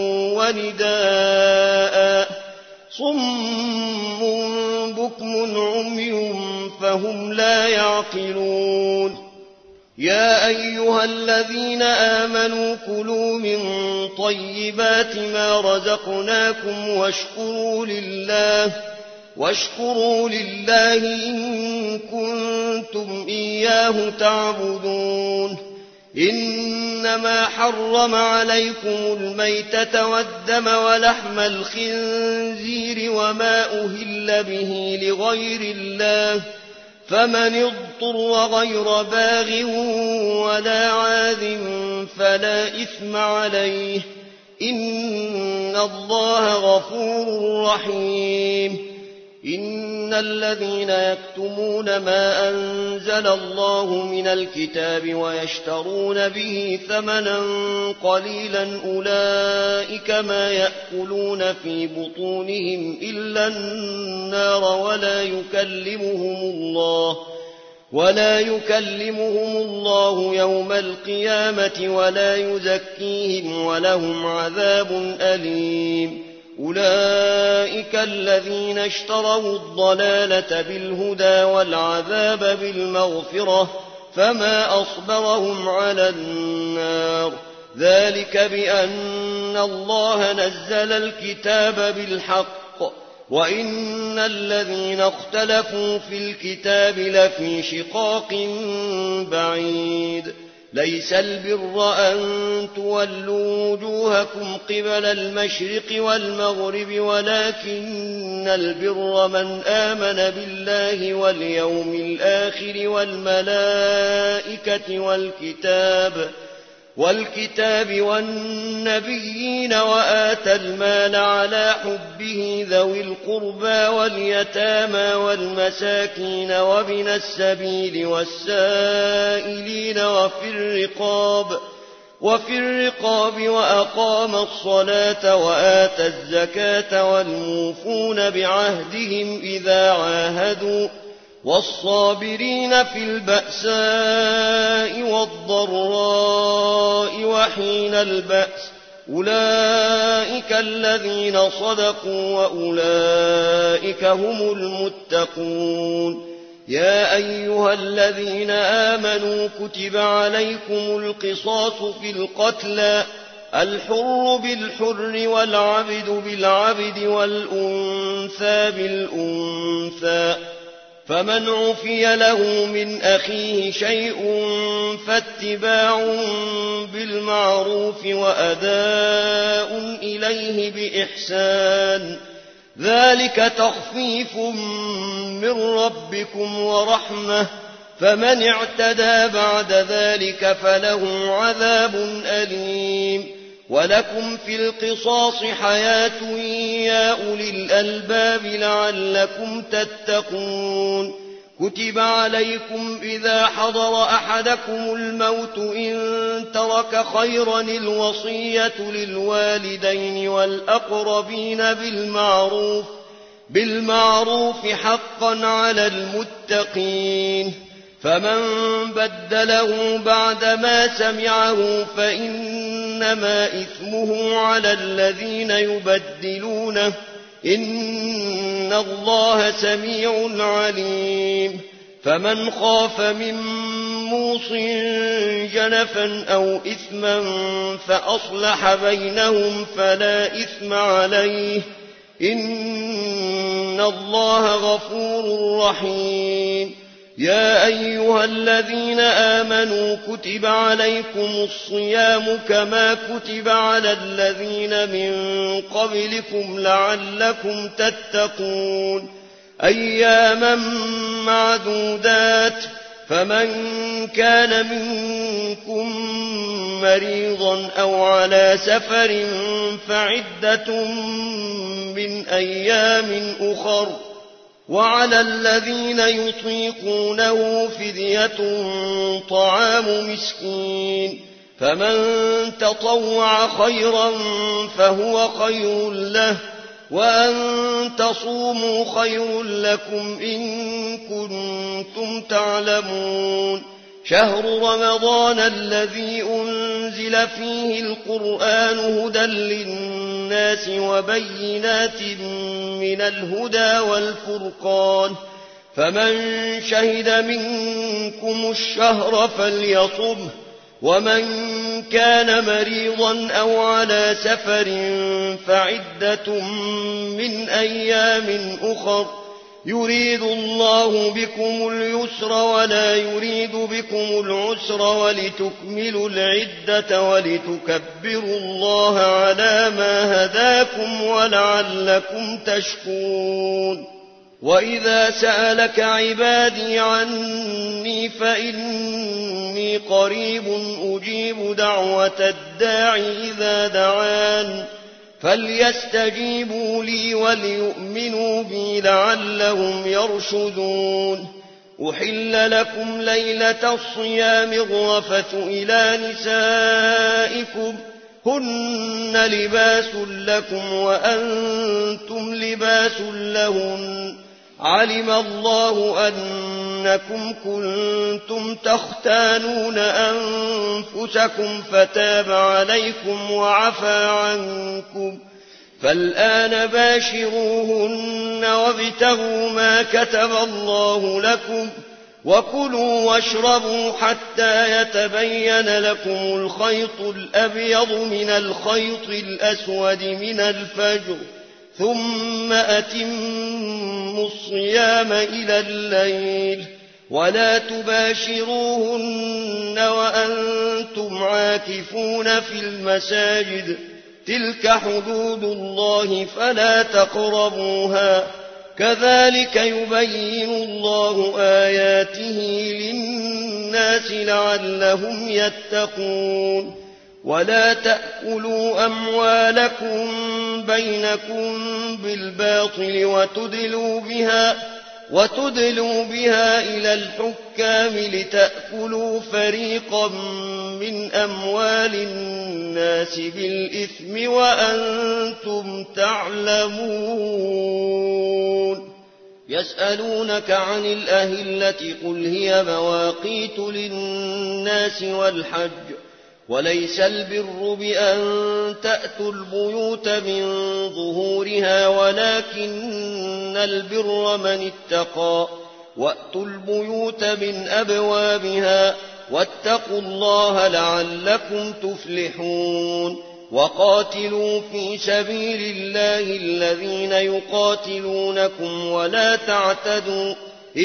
Speaker 1: ونداء صم بكم عمي فهم لا يعقلون يا أيها الذين آمنوا كلوا من طيبات ما رزقناكم واشكروا لله إن كنتم إياه تعبدون إنما حرم عليكم الميتة والدم ولحم الخنزير وما أهل به لغير الله فمن اضطر غير باغ ولا عاذ فلا إثم عليه إن الله غفور رحيم إن الذين يكتمون ما أنزل الله من الكتاب ويشترون به ثمنا قليلا أولئك ما يأكلون في بطونهم إلا النار ولا يكلمهم الله يوم القيامة ولا يزكيهم ولهم عذاب أليم أولئك الذين اشتروا الضلالة بالهدى والعذاب بالمغفرة فما أصبرهم على النار ذلك بأن الله نزل الكتاب بالحق وإن الذين اختلفوا في الكتاب لفي شقاق بعيد ليس البر أن تولوا وجوهكم قبل المشرق والمغرب ولكن البر من آمن بالله واليوم الآخر والملائكة والكتاب والنبيين وآتى المال على حبه ذوي القربى واليتامى والمساكين وابن السبيل والسائلين وفي الرقاب وأقام الصلاة وآتى الزكاة والموفون بعهدهم إذا عاهدوا والصابرين في البأساء والضراء وحين البأس أولئك الذين صدقوا وأولئك هم المتقون يا أيها الذين آمنوا كتب عليكم القصاص في القتلى الحر بالحر والعبد بالعبد والأنثى بالأنثى. فمن عفي له من أخيه شيء فاتباع بالمعروف وأداء إليه بإحسان، ذلك تخفيف من ربكم ورحمة، فمن اعتدى بعد ذلك فله عذاب أليم. ولكم في القصاص حياة يا أولي الألباب لعلكم تتقون. كتب عليكم إذا حضر أحدكم الموت إن ترك خيرا الوصية للوالدين والأقربين بالمعروف حقا على المتقين. فمن بدله بعدما سمعه فإنما إثمه على الذين يبدلونه، إن الله سميع عليم. فمن خاف من موص جنفا أو إثما فأصلح بينهم فلا إثم عليه، إن الله غفور رحيم. يا أيها الذين آمنوا كتب عليكم الصيام كما كتب على الذين من قبلكم لعلكم تتقون. أياما معدودات، فمن كان منكم مريضا أو على سفر فعدة من أيام أخر، وعلى الذين يطيقونه فدية طعام مسكين، فمن تطوع خيرا فهو خير له، وأن تصوموا خير لكم إن كنتم تعلمون. شهر رمضان الذي أنزل فيه القرآن هدى للناس وبينات من الهدى والفرقان، فمن شهد منكم الشهر فليصمه، ومن كان مريضا أو على سفر فعدة من أيام أخر، يريد الله بكم اليسر ولا يريد بكم العسر ولتكملوا العدة ولتكبروا الله على ما هداكم ولعلكم تشكرون. وإذا سألك عبادي عني فإني قريب أجيب دعوة الداع إذا دعان، فليستجيبوا لي وليؤمنوا بي لعلهم يرشدون. أحل لكم ليلة الصيام الرفث إلى نسائكم هن لباس لكم وأنتم لباس لهن، علم الله أنكم كنتم تختانون أنفسكم فتاب عليكم وعفى عنكم، فالآن باشروهن وابتغوا ما كتب الله لكم، وكلوا واشربوا حتى يتبين لكم الخيط الأبيض من الخيط الأسود من الفجر، ثم أتموا الصيام إلى الليل، ولا تباشروهن وأنتم عاكفون في المساجد، تلك حدود الله فلا تقربوها، كذلك يبين الله آياته للناس لعلهم يتقون. ولا تأكلوا أموالكم بينكم بالباطل وتدلوا بها إلى الحكام لتأكلوا فريقا من أموال الناس بالإثم وأنتم تعلمون. يسألونك عن الأهلة قل هي مواقيت للناس والحج، وليس البر بأن تأتوا البيوت من ظهورها ولكن البر من اتقى، وأتوا البيوت من أبوابها، واتقوا الله لعلكم تفلحون. وقاتلوا في سبيل الله الذين يقاتلونكم ولا تعتدوا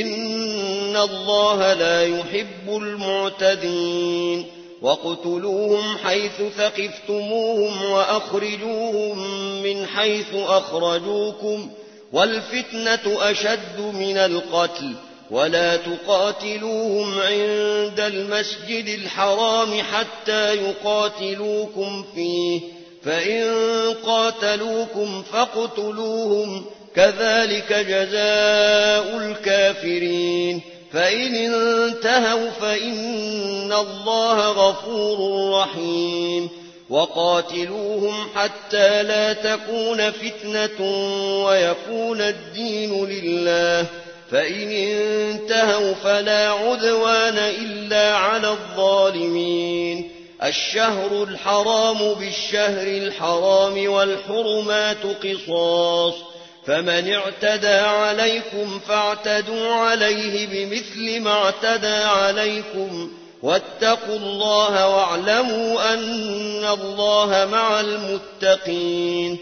Speaker 1: إن الله لا يحب المعتدين واقتلوهم حيث ثقفتموهم وأخرجوهم من حيث أخرجوكم والفتنة أشد من القتل ولا تقاتلوهم عند المسجد الحرام حتى يقاتلوكم فيه فإن قاتلوكم فاقتلوهم كذلك جزاء الكافرين فإن انتهوا فإن الله غفور رحيم وقاتلوهم حتى لا تكون فتنة ويكون الدين لله فإن انتهوا فلا عدوان إلا على الظالمين الشهر الحرام بالشهر الحرام والحرمات قصاص فمن اعتدى عليكم فاعتدوا عليه بمثل ما اعتدى عليكم واتقوا الله واعلموا أن الله مع المتقين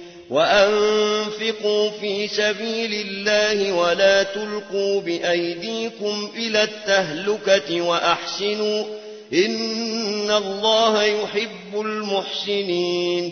Speaker 1: وأنفقوا في سبيل الله ولا تلقوا بأيديكم إلى التهلكة وأحسنوا إن الله يحب المحسنين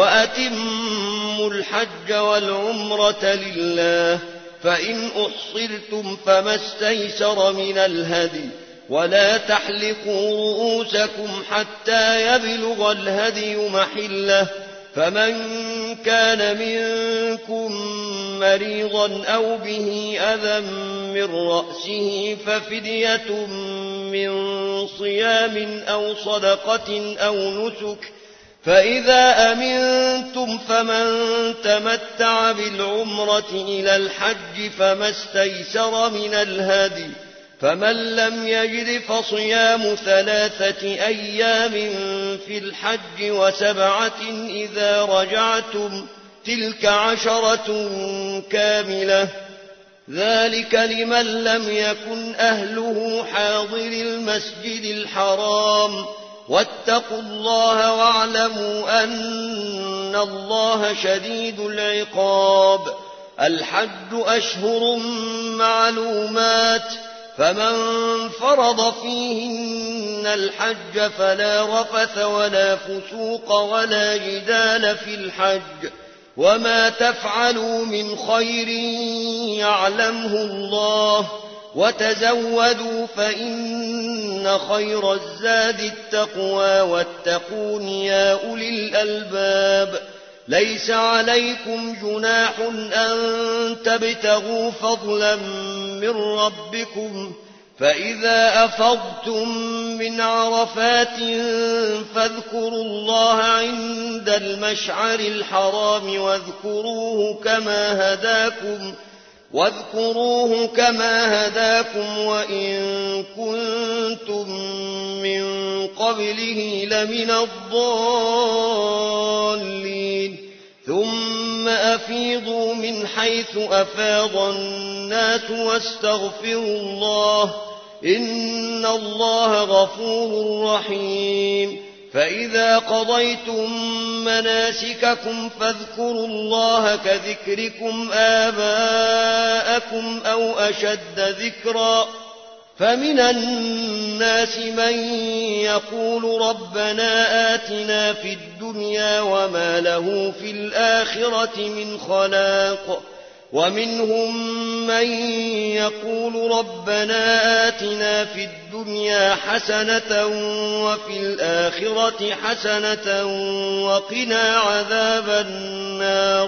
Speaker 1: وأتموا الحج والعمرة لله فإن أحصرتم فما استيسر من الهدي ولا تحلقوا رؤوسكم حتى يبلغ الهدي محله فمن كان منكم مريضا أو به أذى من رأسه ففدية من صيام أو صدقة أو نسك فإذا أمنتم فمن تمتع بالعمرة إلى الحج فما استيسر من الهدي فمن لم يجد فصيام 3 أيام في الحج و7 إذا رجعتم تلك 10 كاملة ذلك لمن لم يكن أهله حاضر المسجد الحرام واتقوا الله واعلموا أن الله شديد العقاب الحج أشهر معلومات فمن فرض فيهن الحج فلا رفث ولا فسوق ولا جدال في الحج وما تفعلوا من خير يعلمه الله وتزودوا فإن خير الزاد التقوى واتقون يا أولي الألباب ليس عليكم جناح أن تبتغوا فضلا من ربكم فإذا أفضتم من عرفات فاذكروا الله عند المشعر الحرام واذكروه كما هداكم وإن كنتم من قبله لمن الضالين ثم أفيضوا من حيث أفاض الناس واستغفروا الله إن الله غفور رحيم فإذا قضيتم مناسككم فاذكروا الله كذكركم آباءكم أو أشد ذكرا فمن الناس من يقول ربنا آتنا في الدنيا وما له في الآخرة من خلاق ومنهم من يقول ربنا آتنا في الدنيا حسنة وفي الآخرة حسنة وقنا عذاب النار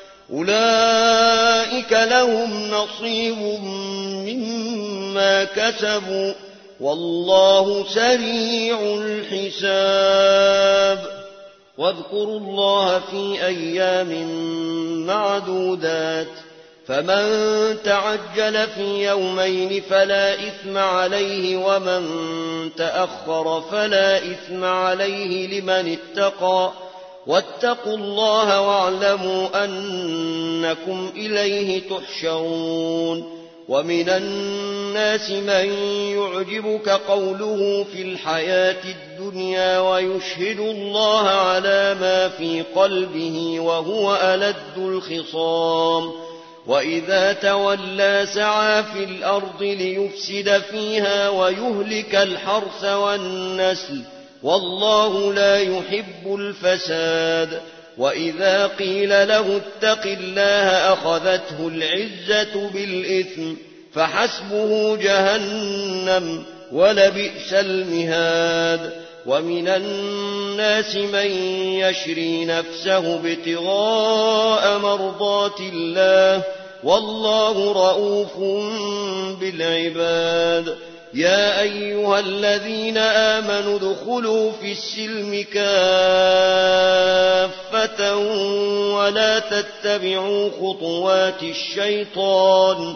Speaker 1: أولئك لهم نصيب مما كسبوا والله سريع الحساب واذكروا الله في أيام معدودات فمن تعجل في يومين فلا إثم عليه ومن تأخر فلا إثم عليه لمن اتقى واتقوا الله واعلموا أنكم إليه تحشرون ومن الناس من يعجبك قوله في الحياة الدنيا ويشهد الله على ما في قلبه وهو ألد الخصام وإذا تولى سعى في الأرض ليفسد فيها ويهلك الحرث والنسل والله لا يحب الفساد وإذا قيل له اتق الله أخذته العزة بالإثم فحسبه جهنم ولبئس المهاد ومن الناس من يشري نفسه ابتغاء مرضات الله والله رؤوف بالعباد يا أيها الذين آمنوا ادخلوا في السلم كافة ولا تتبعوا خطوات الشيطان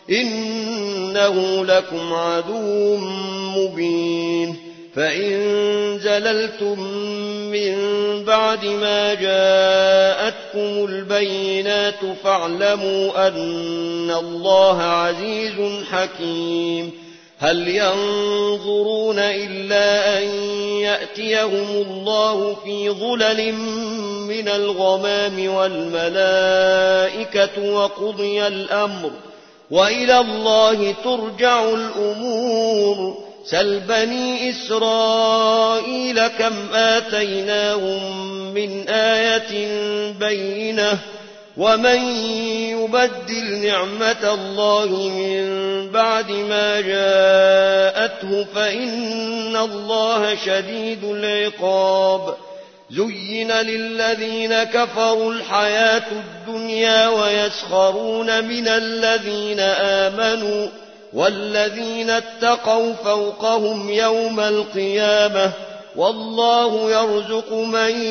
Speaker 1: إنه لكم عدو مبين فإن زللتم من بعد ما جاءتكم البينات فاعلموا أن الله عزيز حكيم هل ينظرون إلا أن يأتيهم الله في ظلل من الغمام والملائكة وقضي الأمر وإلى الله ترجع الأمور سل بني إسرائيل كم آتيناهم من آية بينة ومن يبدل نعمة الله من بعد ما جاءته فإن الله شديد العقاب زين للذين كفروا الحياة الدنيا ويسخرون من الذين آمنوا والذين اتقوا فوقهم يوم القيامة والله يرزق من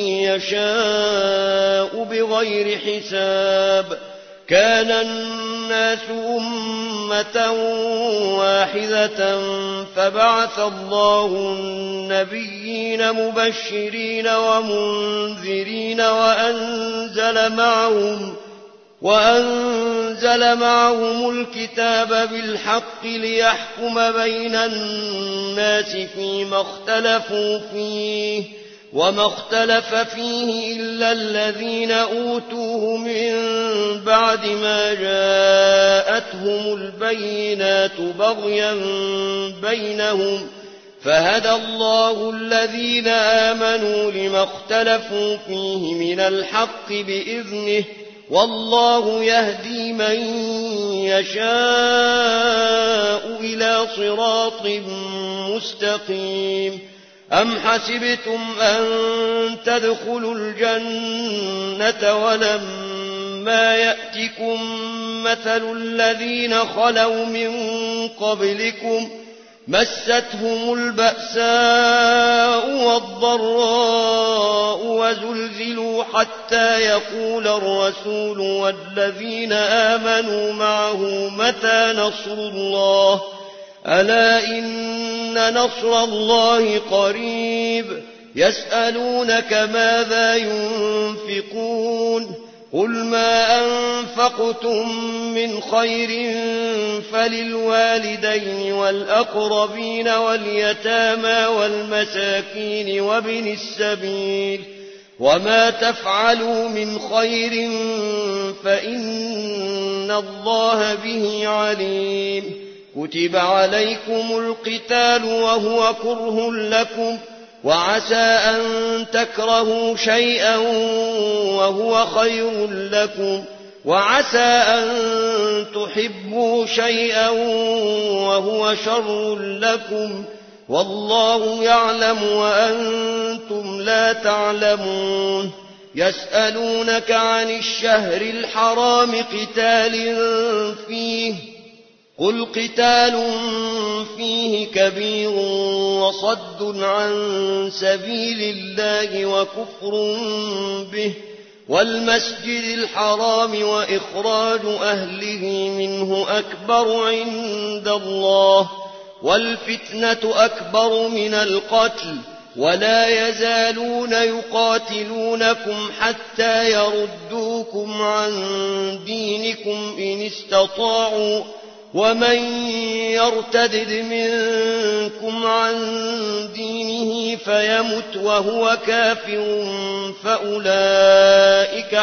Speaker 1: يشاء بغير حساب كان الناس أمة واحدة فبعث الله النبيين مبشرين ومنذرين وأنزل معهم الكتاب بالحق ليحكم بين الناس فيما اختلفوا فيه وما اختلف فيه إلا الذين أوتوه من بعد ما جاءتهم البينات بغيا بينهم فهدى الله الذين آمنوا لما اختلفوا فيه من الحق بإذنه والله يهدي من يشاء إلى صراط مستقيم أم حسبتم أن تدخلوا الجنة ولما يأتكم مثل الذين خلوا من قبلكم مستهم البأساء والضراء وزلزلوا حتى يقول الرسول والذين آمنوا معه متى نصر الله ألا إن نصر الله قريب يسألونك ماذا ينفقون قل ما أنفقتم من خير فللوالدين والأقربين واليتامى والمساكين وابن السبيل وما تفعلوا من خير فإن الله به عليم كتب عليكم القتال وهو كره لكم وعسى أن تكرهوا شيئا وهو خير لكم وعسى أن تحبوا شيئا وهو شر لكم والله يعلم وأنتم لا تعلمون يسألونك عن الشهر الحرام قتال فيه قل قتال فيه كبير وصد عن سبيل الله وكفر به والمسجد الحرام وإخراج أهله منه أكبر عند الله والفتنة أكبر من القتل ولا يزالون يقاتلونكم حتى يردوكم عن دينكم إن استطاعوا ومن يرتدد منكم عن دينه فيمت وهو كافر فأولئك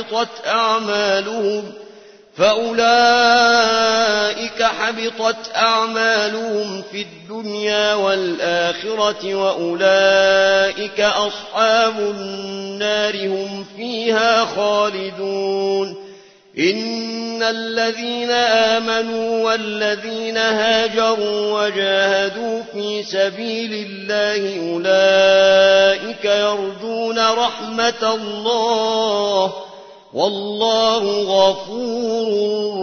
Speaker 1: حبطت أعمالهم في الدنيا والآخرة وأولئك أصحاب النار هم فيها خالدون إن الذين آمنوا والذين هاجروا وجاهدوا في سبيل الله أولئك يرجون رحمة الله والله غفور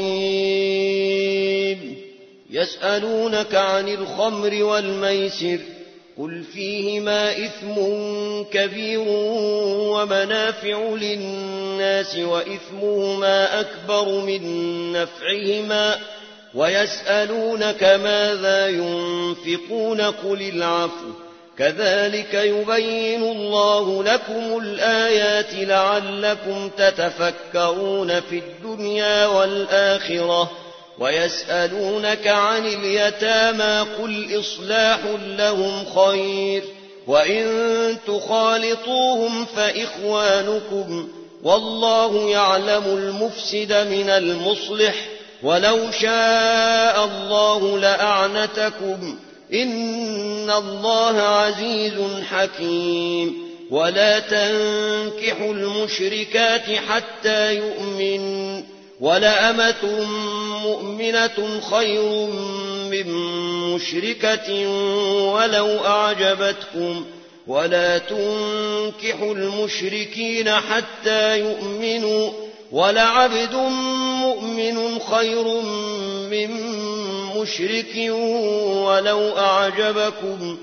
Speaker 1: رحيم يسألونك عن الخمر والميسر قل فيهما إثم كبير ومنافع للناس وإثمهما أكبر من نفعهما ويسألونك ماذا ينفقون قل العفو كذلك يبين الله لكم الآيات لعلكم تتفكرون في الدنيا والآخرة ويسألونك عن اليتامى قل إصلاح لهم خير وإن تخالطوهم فإخوانكم والله يعلم المفسد من المصلح ولو شاء الله لأعنتكم إن الله عزيز حكيم ولا تنكحوا المشركات حتى يؤمنوا ولأمة مؤمنة خير من مشركة ولو أعجبتكم ولا تنكحوا المشركين حتى يؤمنوا ولعبد مؤمن خير من مشرك ولو أعجبكم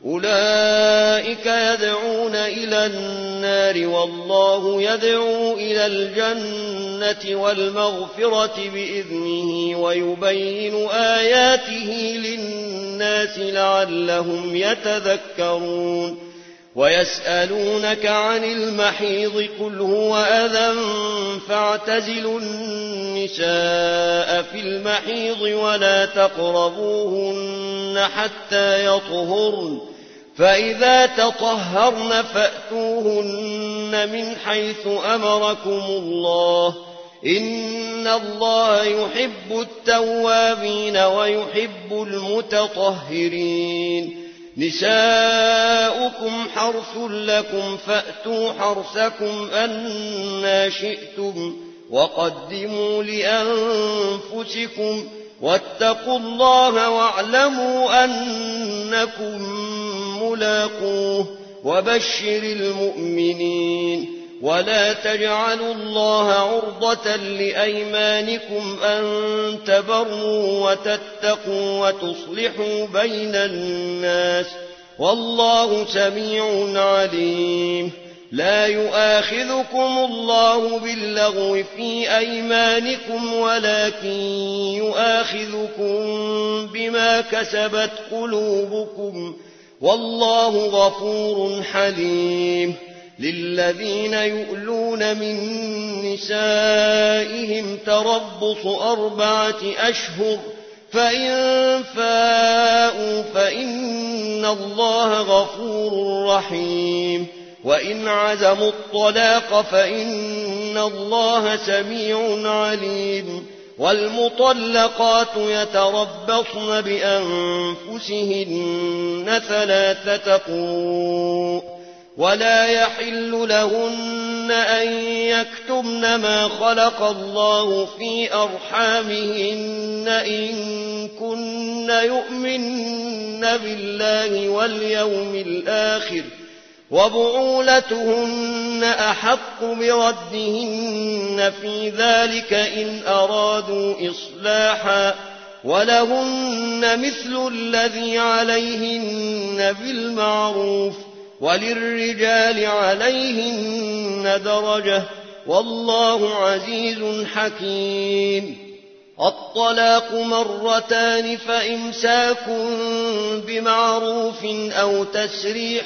Speaker 1: أولئك يدعون إلى النار والله يدعو إلى الجنة والمغفرة بإذنه ويبين آياته للناس لعلهم يتذكرون ويسألونك عن المحيض قل هو أذى فاعتزلوا النساء في المحيض ولا تقربوهن حتى يطهرن فإذا تطهرن فأتوهن من حيث أمركم الله إن الله يحب التوابين ويحب المتطهرين نساؤكم حرث لكم فأتوا حرثكم أنى شئتم وقدموا لأنفسكم واتقوا الله واعلموا أنكم ملاقوه وبشر المؤمنين ولا تجعلوا الله عرضة لأيمانكم أن تبروا وتتقوا وتصلحوا بين الناس والله سميع عليم لا يؤاخذكم الله باللغو في أيمانكم ولكن يؤاخذكم بما كسبت قلوبكم والله غفور حليم للذين يؤلون من نسائهم تربص 4 أشهر فإن فاءوا فإن الله غفور رحيم وإن عزموا الطلاق فإن الله سميع عليم والمطلقات يتربصن بأنفسهن 3 قروء ولا يحل لهن أن يكتمن ما خلق الله في أرحامهن إن كن يؤمن بالله واليوم الآخر وبعولتهن أحق بردهن في ذلك إن أرادوا إصلاحا ولهن مثل الذي عليهن بالمعروف وللرجال عليهن درجة والله عزيز حكيم الطلاق 2 فإمساك بمعروف أو تسريح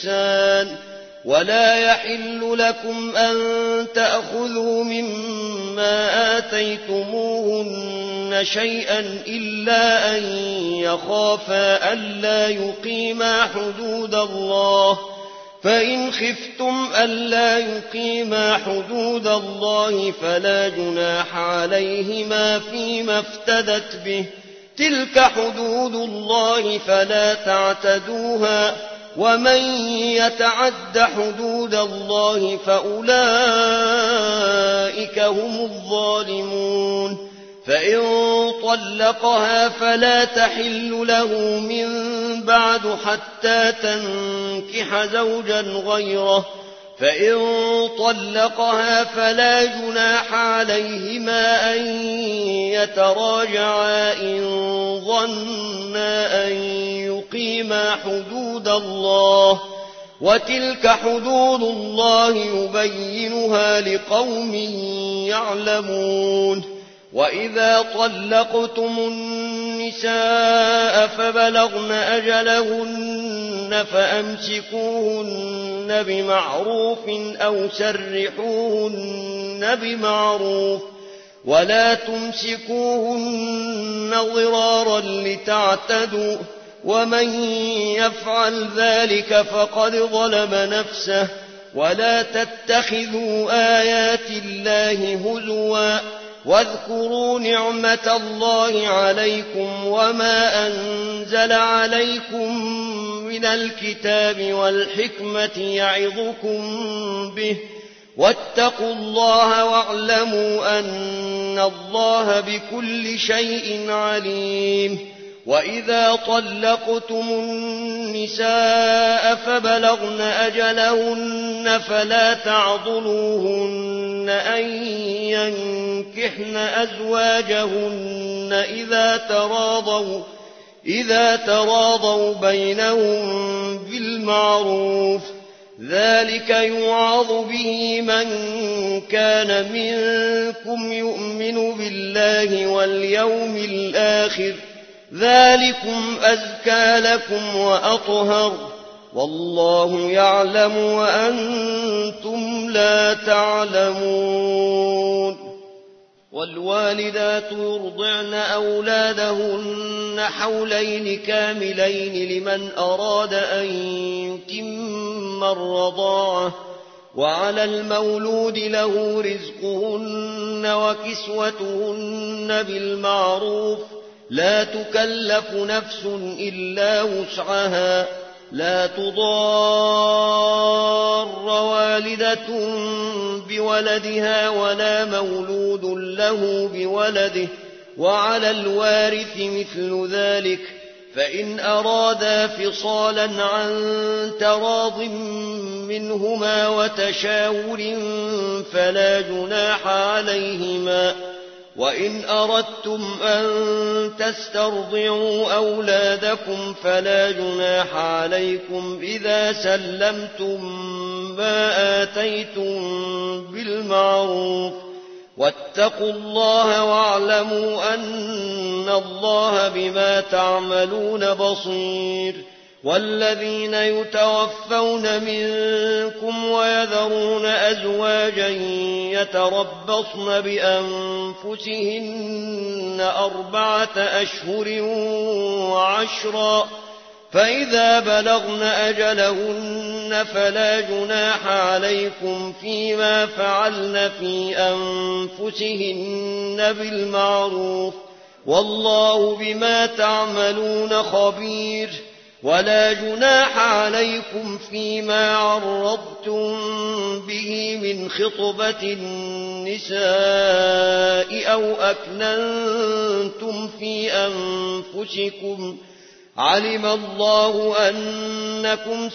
Speaker 1: بإحسان ولا يحل لكم أن تأخذوا مما ما آتيتموهن شيئا إلا أن يخافا ألا يقيما حدود الله، فإن خفتم ألا يقيما حدود الله فلا جناح عليهما فيما افتدت به، تلك حدود الله فلا تعتدوها، ومن يتعد حدود الله فأولئك هم الظالمون. فإن طلقها فلا تحل له من بعد حتى تنكح زوجا غيره، فإن طلقها فلا جناح عليهما أن يتراجعا إن ظنا أن يقيما حدود الله، وتلك حدود الله يبينها لقوم يعلمون. وإذا طلقتم النساء فبلغن أجلهن فأمسكوهن بمعروف أو سرحوهن بمعروف، ولا تمسكوهن ضرارا لتعتدوا، ومن يفعل ذلك فقد ظلم نفسه. ولا تتخذوا آيات الله هزوا، واذكروا نعمة الله عليكم وما أنزل عليكم من الكتاب والحكمة يعظكم به، واتقوا الله واعلموا أن الله بكل شيء عليم. وإذا طلقتم النساء فبلغن أجلهن فلا تعضلوهن أن ينكحن أزواجهن إذا تراضوا بينهم بالمعروف، ذلك يوعظ به من كان منكم يؤمن بالله واليوم الآخر، ذلكم أزكى لكم وأطهر، والله يعلم وأنتم لا تعلمون. والوالدات يرضعن أولادهن حولين كاملين لمن أراد أن يتم الرضاعة، وعلى المولود له رزقهن وكسوتهن بالمعروف، لا تكلف نفس إلا وسعها، لا تضار والدة بولدها ولا مولود له بولده، وعلى الوارث مثل ذلك، فإن أرادا فصالا عن تراض منهما وتشاور فلا جناح عليهما. وإن أردتم أن تسترضعوا أولادكم فلا جناح عليكم إذا سلمتم ما آتيتم بالمعروف، واتقوا الله واعلموا أن الله بما تعملون بصير. والذين يتوفون منكم ويذرون أزواجا يتربصن بأنفسهن 4 أشهر و10، فإذا بلغن أجلهن فلا جناح عليكم فيما فعلن في أنفسهن بالمعروف، والله بما تعملون خبير. ولا جناح عليكم فيما عرضتم به من خطبة النساء أو أكننتم في أنفسكم، علم الله أنكم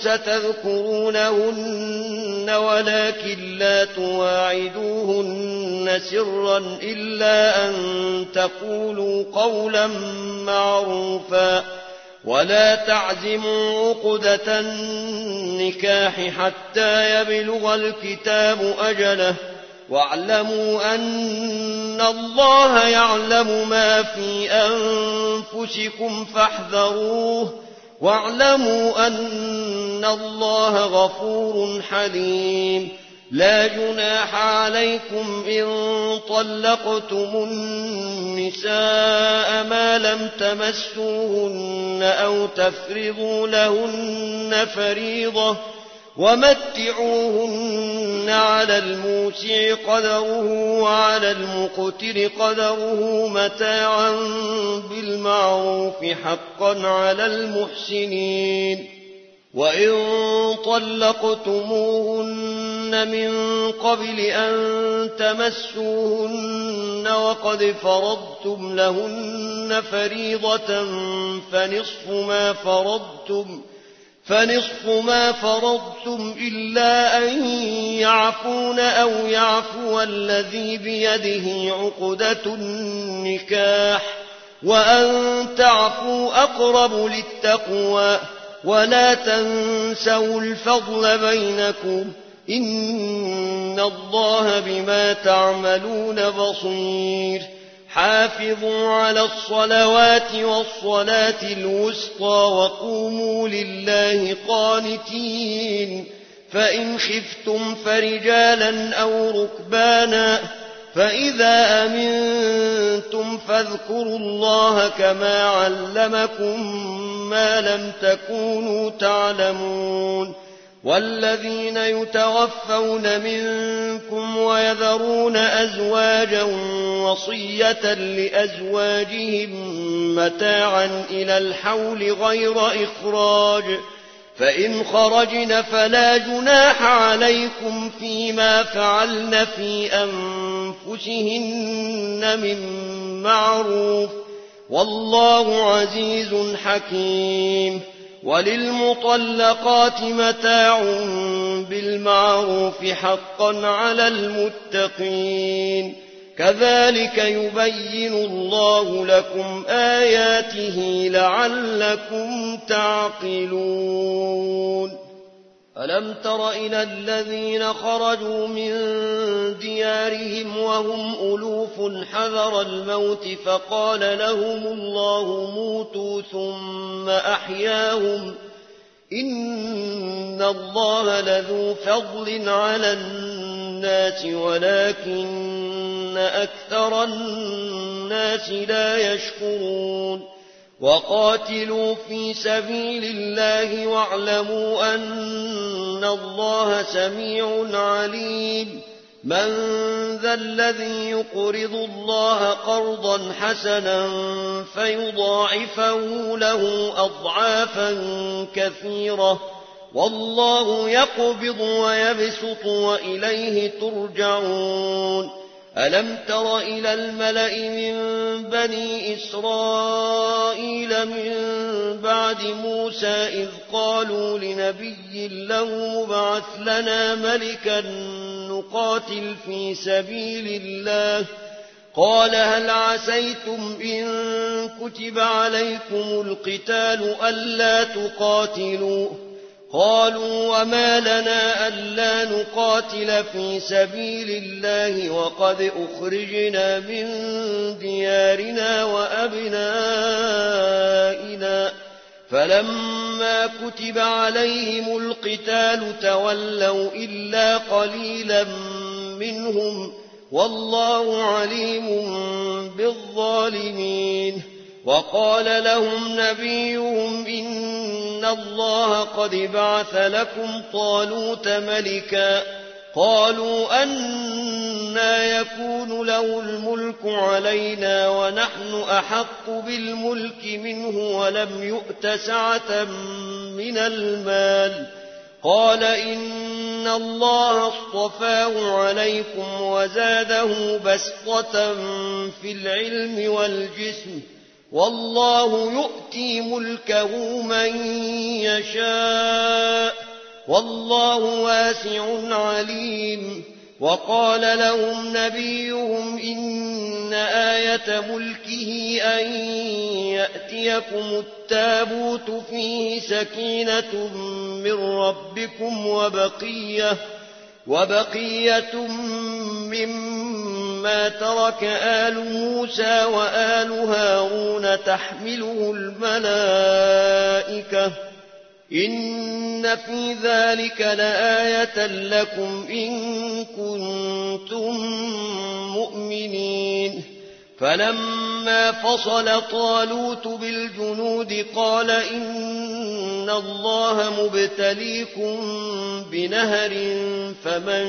Speaker 1: ستذكرونهن ولكن لا تواعدوهن سرا إلا أن تقولوا قولا معروفا، ولا تعزموا عقدة النكاح حتى يبلغ الكتاب أجله، واعلموا أن الله يعلم ما في أنفسكم فاحذروه، واعلموا أن الله غفور حليم. لا جناح عليكم إن طلقتم النساء ما لم تمسوهن أو تفرضوا لهن فريضة ومتعوهن على الموسع قدره وعلى المقتر قدره متاعا بالمعروف حقا على المحسنين. وإن طلقتموهن من قبل أن تمسوهن وقد فرضتم لهن فريضة فنصف ما فرضتم إلا أن يعفون أو يعفو الذي بيده عقدة النكاح وأن تعفوا أقرب للتقوى ولا تنسوا الفضل بينكم إن الله بما تعملون بصير. حافظوا على الصلوات والصلاة الوسطى وقوموا لله قانتين. فإن خفتم فرجالا أو ركبانا فإذا أمنتم فاذكروا الله كما علمكم ما لم تكونوا تعلمون. والذين يتوفون منكم ويذرون أزواجا وصية لأزواجهم متاعا إلى الحول غير إخراج فإن خرجن فلا جناح عليكم فيما فعلن في أنفسهن من معروف والله عزيز حكيم. وللمطلقات متاع بالمعروف حقا على المتقين. كذلك يبين الله لكم آياته لعلكم تعقلون. ألم تر إلى الذين خرجوا من ديارهم وهم ألوف حذر الموت فقال لهم الله موتوا ثم أحياهم إن الله لذو فضل على الناس ولكن أكثر الناس لا يشكرون. وقاتلوا في سبيل الله واعلموا أن الله سميع عليم. من ذا الذي يقرض الله قرضا حسنا فيضاعفه له أضعافا كثيرة والله يقبض ويبسط وإليه ترجعون. ألم تر إلى الملأ من بني إسرائيل من بعد موسى إذ قالوا لنبي له ابعث لنا ملكا نقاتل في سبيل الله قال هل عسيتم إن كتب عليكم القتال ألا تقاتلوا قالوا وما لنا ألا نقاتل في سبيل الله وقد أخرجنا من ديارنا وأبنائنا فلما كتب عليهم القتال تولوا إلا قليلا منهم والله عليم بالظالمين. وقال لهم نبيهم إن الله قد بعث لكم طالوت ملكا قالوا أنى يكون له الملك علينا ونحن أحق بالملك منه ولم يؤت سعة من المال قال إن الله اصطفاه عليكم وزاده بسطة في العلم والجسم والله يؤتي ملكه من يشاء والله واسع عليم. وقال لهم نبيهم إن آية ملكه أن يأتيكم التابوت فيه سكينة من ربكم وبقية مما ترك آل موسى وآل هارون تحمله الملائكة إن في ذلك لآية لكم إن كنتم مؤمنين فلما فصل طالوت بالجنود قال إن الله مبتليكم بنهر فمن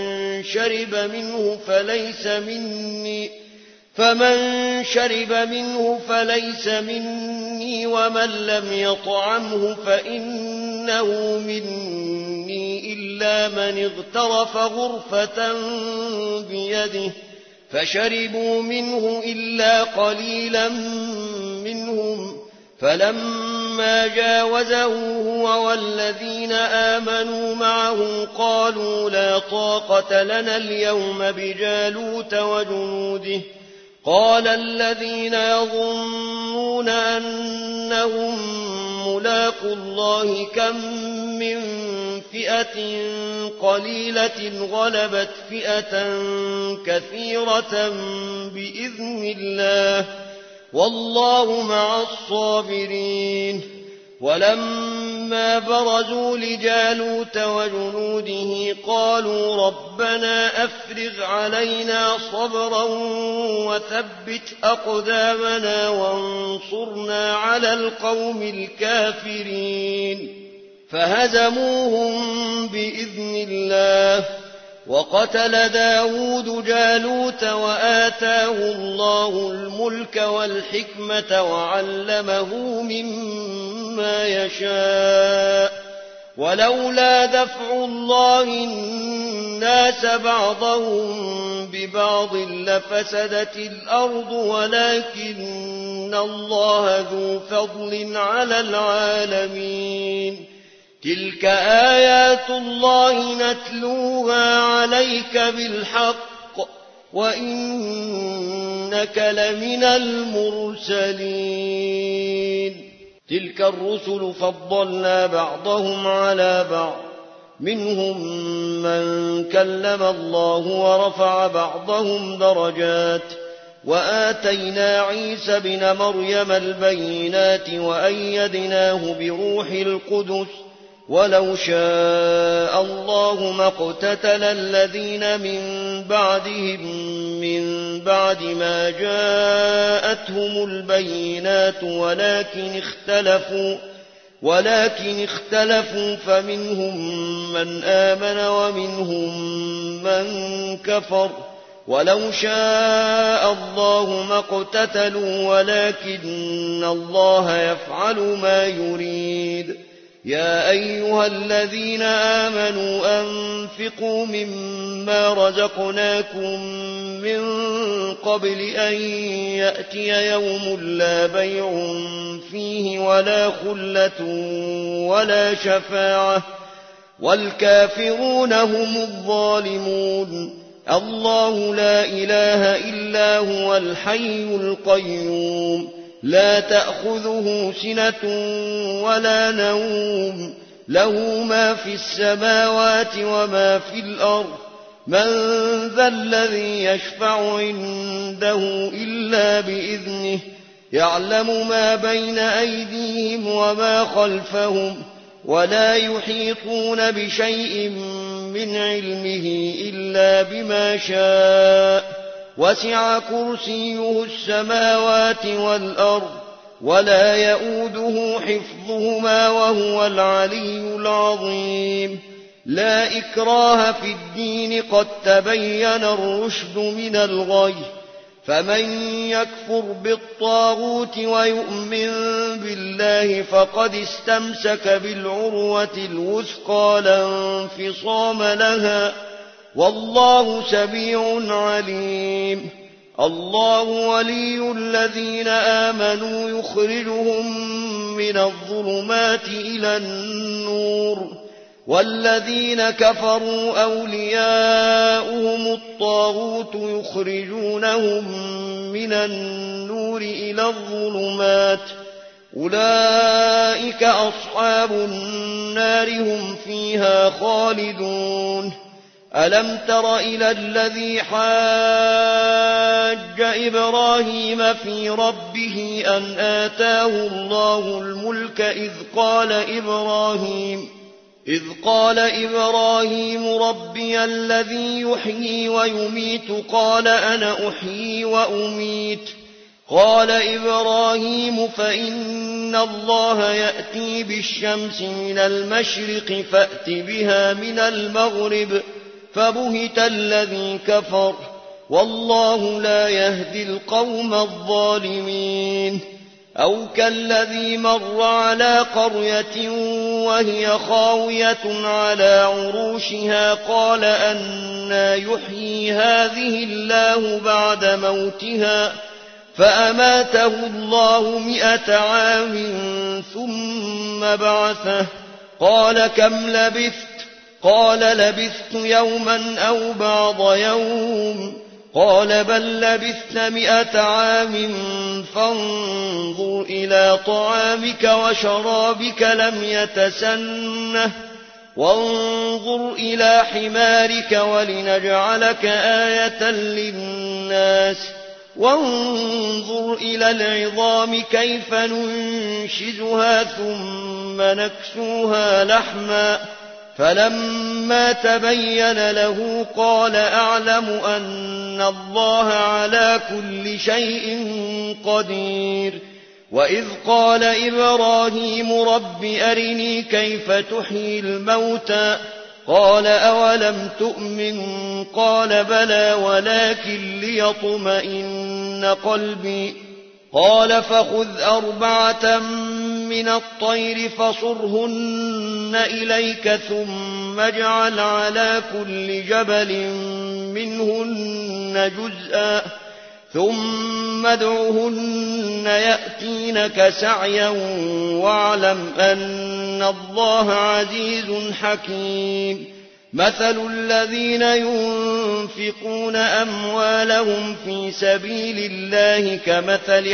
Speaker 1: شرب منه فليس مني ومن لم يطعمه فإنه مني إلا من اغترف غرفة بيده فشربوا منه إلا قليلا منهم فلما جاوزه هو والذين آمنوا معه قالوا لا طاقة لنا اليوم بجالوت وجنوده قال الذين يظنون أنهم ملاقو الله كم من فئة قليلة غلبت فئة كثيرة بإذن الله والله مع الصابرين ولما برزوا لجالوت وجنوده قالوا ربنا أفرغ علينا صبرا وثبت أقدامنا وانصرنا على القوم الكافرين فهزموهم بإذن الله وقتل داود جالوت وآتاه الله الملك والحكمة وعلمه مما يشاء ولولا دفع الله الناس بعضهم ببعض لفسدت الأرض ولكن الله ذو فضل على العالمين تلك آيات الله نتلوها عليك بالحق وإنك لمن المرسلين تلك الرسل فضلنا بعضهم على بعض منهم من كلم الله ورفع بعضهم درجات وآتينا عيسى ابن مريم البينات وأيدناه بروح القدس ولو شاء الله ما اقتتل الذين من بعدهم من بعد ما جاءتهم البينات ولكن اختلفوا فمنهم من آمن ومنهم من كفر ولو شاء الله ما اقتتلوا ولكن الله يفعل ما يريد يا أيها الذين آمنوا أنفقوا مما رزقناكم من قبل أن يأتي يوم لا بيع فيه ولا خلة ولا شفاعة والكافرون هم الظالمون الله لا إله إلا هو الحي القيوم لا تأخذه سنة ولا نوم له ما في السماوات وما في الأرض من ذا الذي يشفع عنده إلا بإذنه يعلم ما بين أيديهم وما خلفهم ولا يحيطون بشيء من علمه إلا بما شاء وسع كرسيه السماوات والأرض ولا يؤوده حفظهما وهو العلي العظيم لا إكراه في الدين قد تبين الرشد من الغي فمن يكفر بالطاغوت ويؤمن بالله فقد استمسك بالعروة الوثقى لا انفصام لها والله سميع عليم الله ولي الذين آمنوا يخرجهم من الظلمات إلى النور والذين كفروا أولياؤهم الطاغوت يخرجونهم من النور إلى الظلمات أولئك أصحاب النار هم فيها خالدون ألم تر إلى الذي حاج إبراهيم في ربه أن آتاه الله الملك إذ قال إبراهيم ربي الذي يحيي ويميت قال أنا أحيي وأميت قال إبراهيم فإن الله يأتي بالشمس من المشرق فأت بها من المغرب فبهت الذي كفر والله لا يهدي القوم الظالمين أو كالذي مر على قرية وهي خاوية على عروشها قال أنى يحيي هذه الله بعد موتها فأماته الله 100 عام ثم بعثه قال كم لبثت قال لبثت يوما أو بعض يوم قال بل لبثت 100 عام فانظر إلى طعامك وشرابك لم يتسنه وانظر إلى حمارك ولنجعلك آية للناس وانظر إلى العظام كيف ننشزها ثم نكسوها لحما فلما تبين له قال أعلم أن الله على كل شيء قدير وإذ قال إبراهيم رب أرني كيف تحيي الموتى قال أولم تؤمن قال بلى ولكن ليطمئن قلبي قال فخذ 4 من الطير فصرهن إليك ثم اجعل على كل جبل منهن جزءا ثم ادعهن يأتينك سعيا واعلم أن الله عزيز حكيم مثل الذين ينفقون أموالهم في سبيل الله كمثل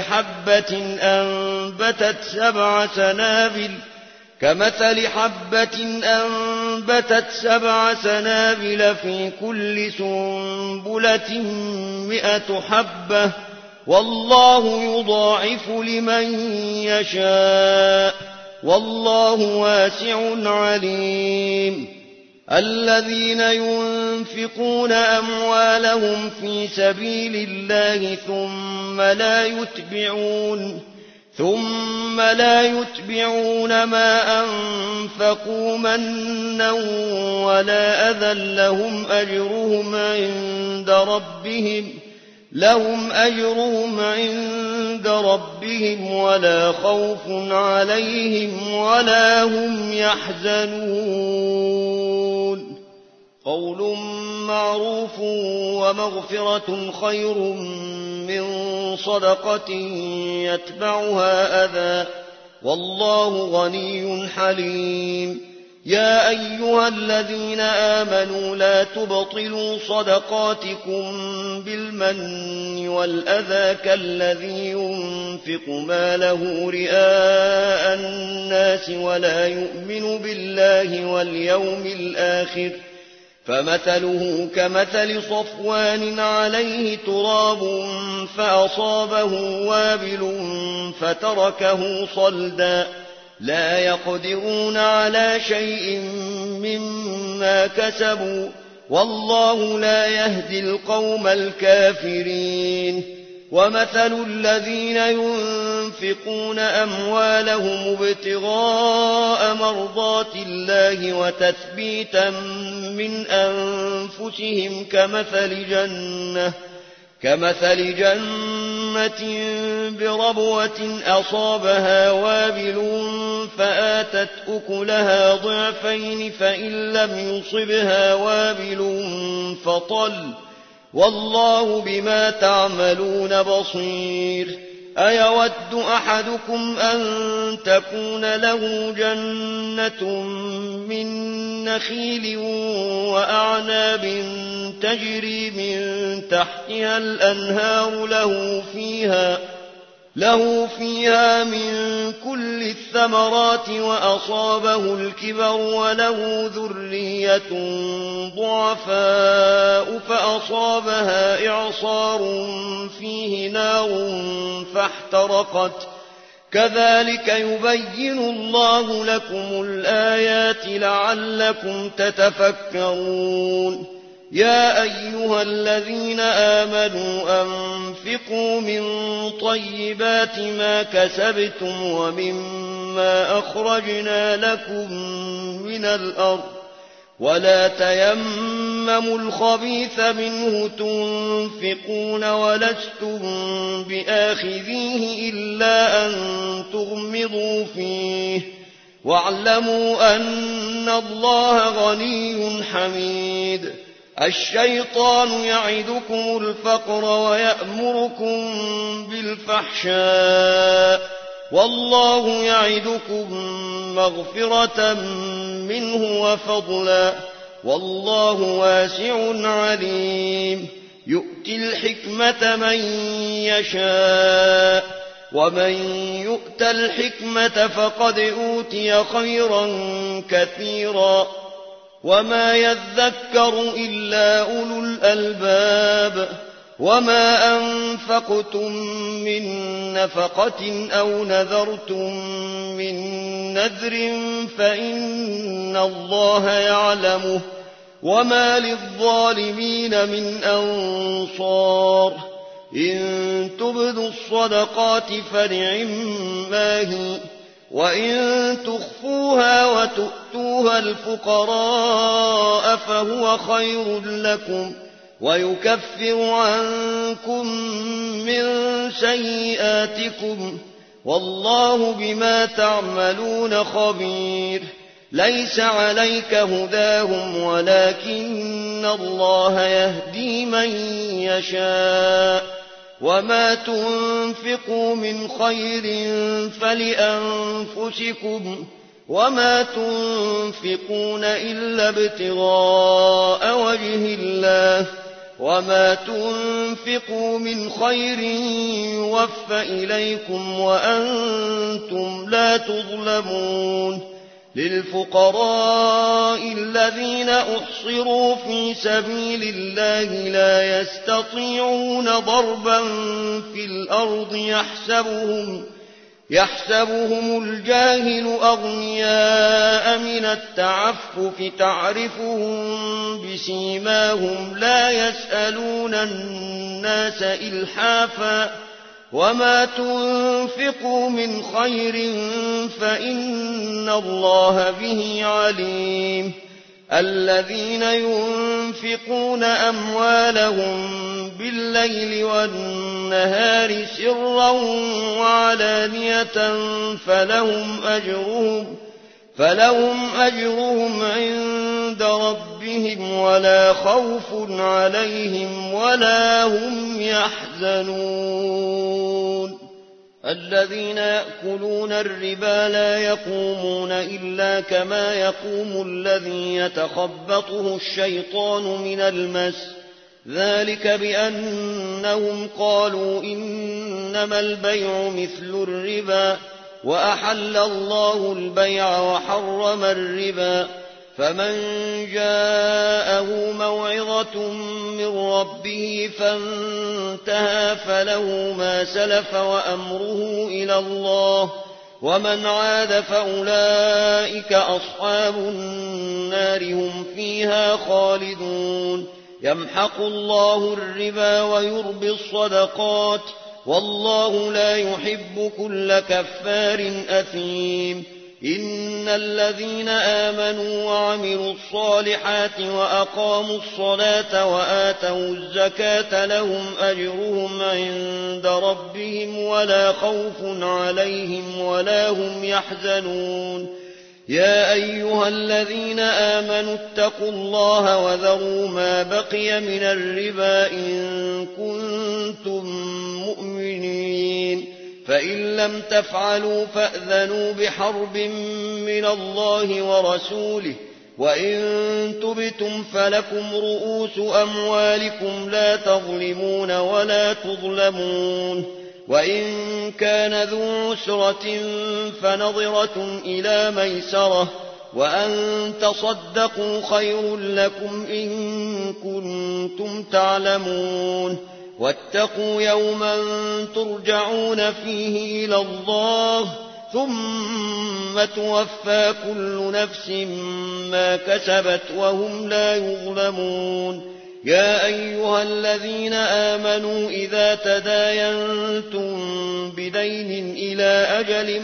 Speaker 1: حبة أنبتت 7 سنابل في كل سنبلة 100 حبة والله يضاعف لمن يشاء والله واسع عليم الذين ينفقون أموالهم في سبيل الله ثم لا يتبعون ما أنفقوا منا ولا أذى لهم أجرهم عند ربهم ولا خوف عليهم ولا هم يحزنون قول معروف ومغفرة خير من صدقة يتبعها أذى والله غني حليم يا أيها الذين آمنوا لا تبطلوا صدقاتكم بالمن والأذى كالذي ينفق ماله رئاء الناس ولا يؤمن بالله واليوم الآخر فمثله كمثل صفوان عليه تراب فأصابه وابل فتركه صلدا لا يقدرون على شيء مما كسبوا والله لا يهدي القوم الكافرين ومثل الذين ينفقون أموالهم ابتغاء مرضات الله وتثبيتا من أنفسهم كمثل جنة بربوة أصابها وابل فآتت أكلها ضعفين فإن لم يصبها وابل فطل والله بما تعملون بصير أيود أحدكم أن تكون له جنة من نخيل وأعناب له فيها من كل الثمرات وأصابه الكبر وله ذرية ضعفاء فأصابها إعصار فيه نار فاحترقت كذلك يبين الله لكم الآيات لعلكم تتفكرون يا أيها الذين آمنوا أنفقوا من طيبات ما كسبتم ومما أخرجنا لكم من الأرض ولا تيمموا الخبيث منه تنفقون ولستم بآخذيه إلا أن تغمضوا فيه واعلموا أن الله غني حميد الشيطان يعدكم الفقر ويأمركم بالفحشاء والله يعدكم مغفرة منه وفضلا والله واسع عليم يؤتي الحكمة من يشاء ومن يؤت الحكمة فقد أوتي خيرا كثيرا وما يذكر إلا أولو الألباب وما أنفقتم من نفقة أو نذرتم من نذر فإن الله يعلمه وما للظالمين من أنصار إن تبدوا الصدقات فنعما هي وإن تخفوها وتؤتوها الفقراء فهو خير لكم ويكفر عنكم من سيئاتكم والله بما تعملون خبير ليس عليك هداهم ولكن الله يهدي من يشاء وما تنفقوا من خير فلأنفسكم وما تنفقون إلا ابتغاء وجه الله وما تنفقوا من خير يوفى إليكم وأنتم لا تظلمون للفقراء الذين أحصروا في سبيل الله لا يستطيعون ضربا في الأرض يحسبهم الجاهل أغنياء من التعفف تعرفهم بسيماهم لا يسألون الناس إلحافا وما تنفقوا من خير فإن الله به عليم الذين ينفقون أموالهم بالليل والنهار سرا وعلانية فلهم أجرهم عند ربهم ولا خوف عليهم ولا هم يحزنون الذين يأكلون الربا لا يقومون إلا كما يقوم الذي يتخبطه الشيطان من المس ذلك بأنهم قالوا إنما البيع مثل الربا وأحل الله البيع وحرم الربا فمن جاءه موعظة من ربه فانتهى فله ما سلف وأمره إلى الله ومن عاد فأولئك أصحاب النار هم فيها خالدون يمحق الله الربا ويربي الصدقات والله لا يحب كل كفار أثيم إن الذين آمنوا وعملوا الصالحات وأقاموا الصلاة وآتوا الزكاة لهم أجرهم عند ربهم ولا خوف عليهم ولا هم يحزنون يا أيها الذين آمنوا اتقوا الله وذروا ما بقي من الربا إن كنتم مؤمنين فإن لم تفعلوا فأذنوا بحرب من الله ورسوله وإن تبتم فلكم رؤوس أموالكم لا تظلمون ولا تظلمون وإن كان ذو عسرة فنظرة إلى ميسرة وأن تصدقوا خير لكم إن كنتم تعلمون واتقوا يوما ترجعون فيه إلى الله ثم توفى كل نفس ما كسبت وهم لا يظلمون يا أيها الذين آمنوا إذا تداينتم بدين إلى أجل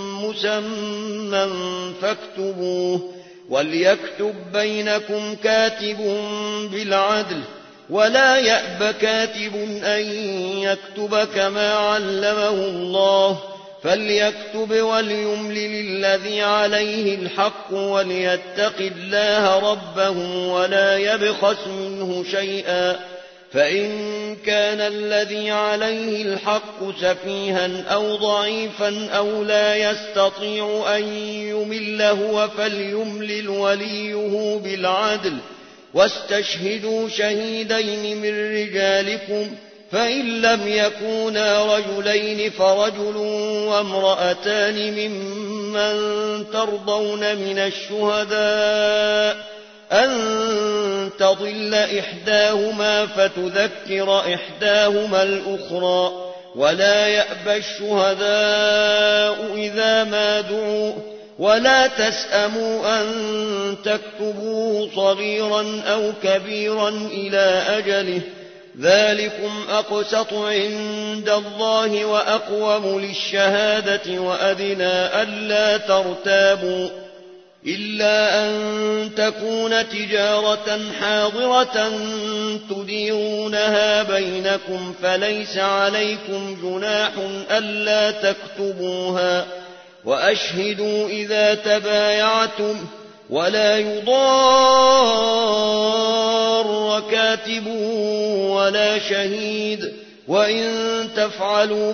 Speaker 1: مسمى فاكتبوه وليكتب بينكم كاتب بالعدل ولا يأب كاتب أن يكتب كما علمه الله فليكتب وليملل الذي عليه الحق وليتق الله ربه ولا يبخس منه شيئا فإن كان الذي عليه الحق سفيها أو ضعيفا أو لا يستطيع أن يمل هو فليملل وليه بالعدل واستشهدوا شهيدين من رجالكم فإن لم يكونا رجلين فرجل وامرأتان ممن ترضون من الشهداء أن تضل إحداهما فتذكر إحداهما الأخرى ولا يأبى الشهداء إذا ما دعوا ولا تسأموا أن تكتبوه صغيرا أو كبيرا إلى أجله ذلكم أقسط عند الله وأقوم للشهادة وأدنى ألا ترتابوا إلا أن تكون تجارة حاضرة تديرونها بينكم فليس عليكم جناح ألا تكتبوها وأشهدوا إذا تبايعتم ولا يضار كاتب ولا شهيد وإن تفعلوا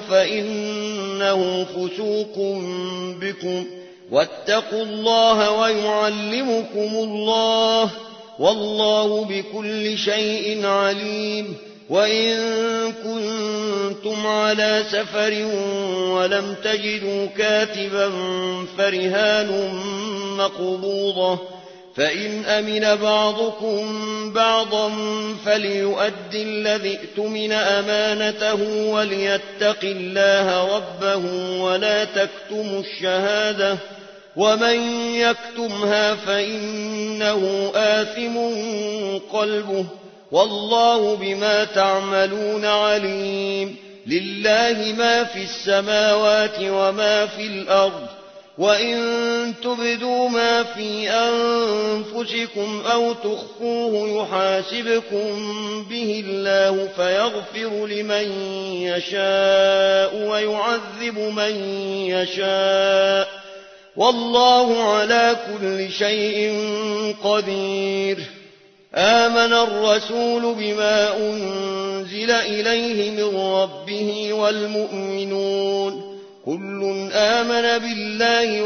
Speaker 1: فإنه فسوق بكم واتقوا الله ويعلمكم الله والله بكل شيء عليم وإن كنتم على سفر ولم تجدوا كاتبا فرهان مقبوضة فإن أمن بعضكم بعضا فليؤدي الذي اؤتمن أمانته وليتق الله ربه ولا تكتموا الشهادة ومن يكتمها فإنه آثم قلبه والله بما تعملون عليم لله ما في السماوات وما في الأرض وإن تبدوا ما في أنفسكم أو تخفوه يحاسبكم به الله فيغفر لمن يشاء ويعذب من يشاء والله على كل شيء قدير آمن الرسول بما أنزل إليه من ربه والمؤمنون كل آمن بالله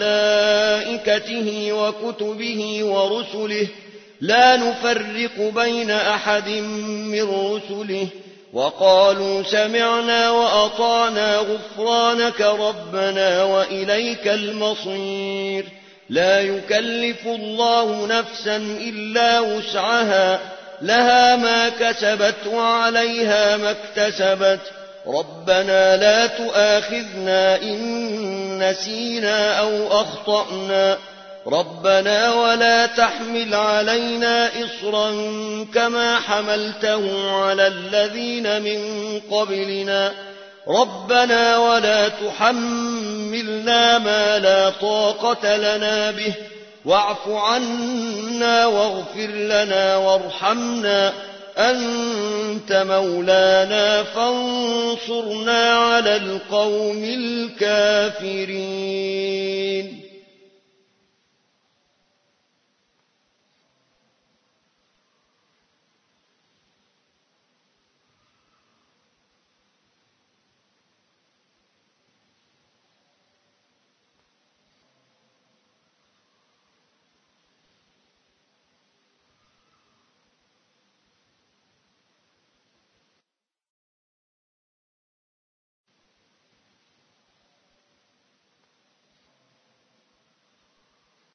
Speaker 1: وملائكته وكتبه ورسله لا نفرق بين أحد من رسله وقالوا سمعنا وأطعنا غفرانك ربنا وإليك المصير لا يكلف الله نفسا إلا وسعها لها ما كسبت وعليها ما اكتسبت ربنا لا تؤاخذنا إن نسينا أو أخطأنا ربنا ولا تحمل علينا إصرا كما حملته على الذين من قبلنا ربنا ولا تحملنا ما لا طاقة لنا به واعف عنا واغفر لنا وارحمنا أنت مولانا فانصرنا على القوم الكافرين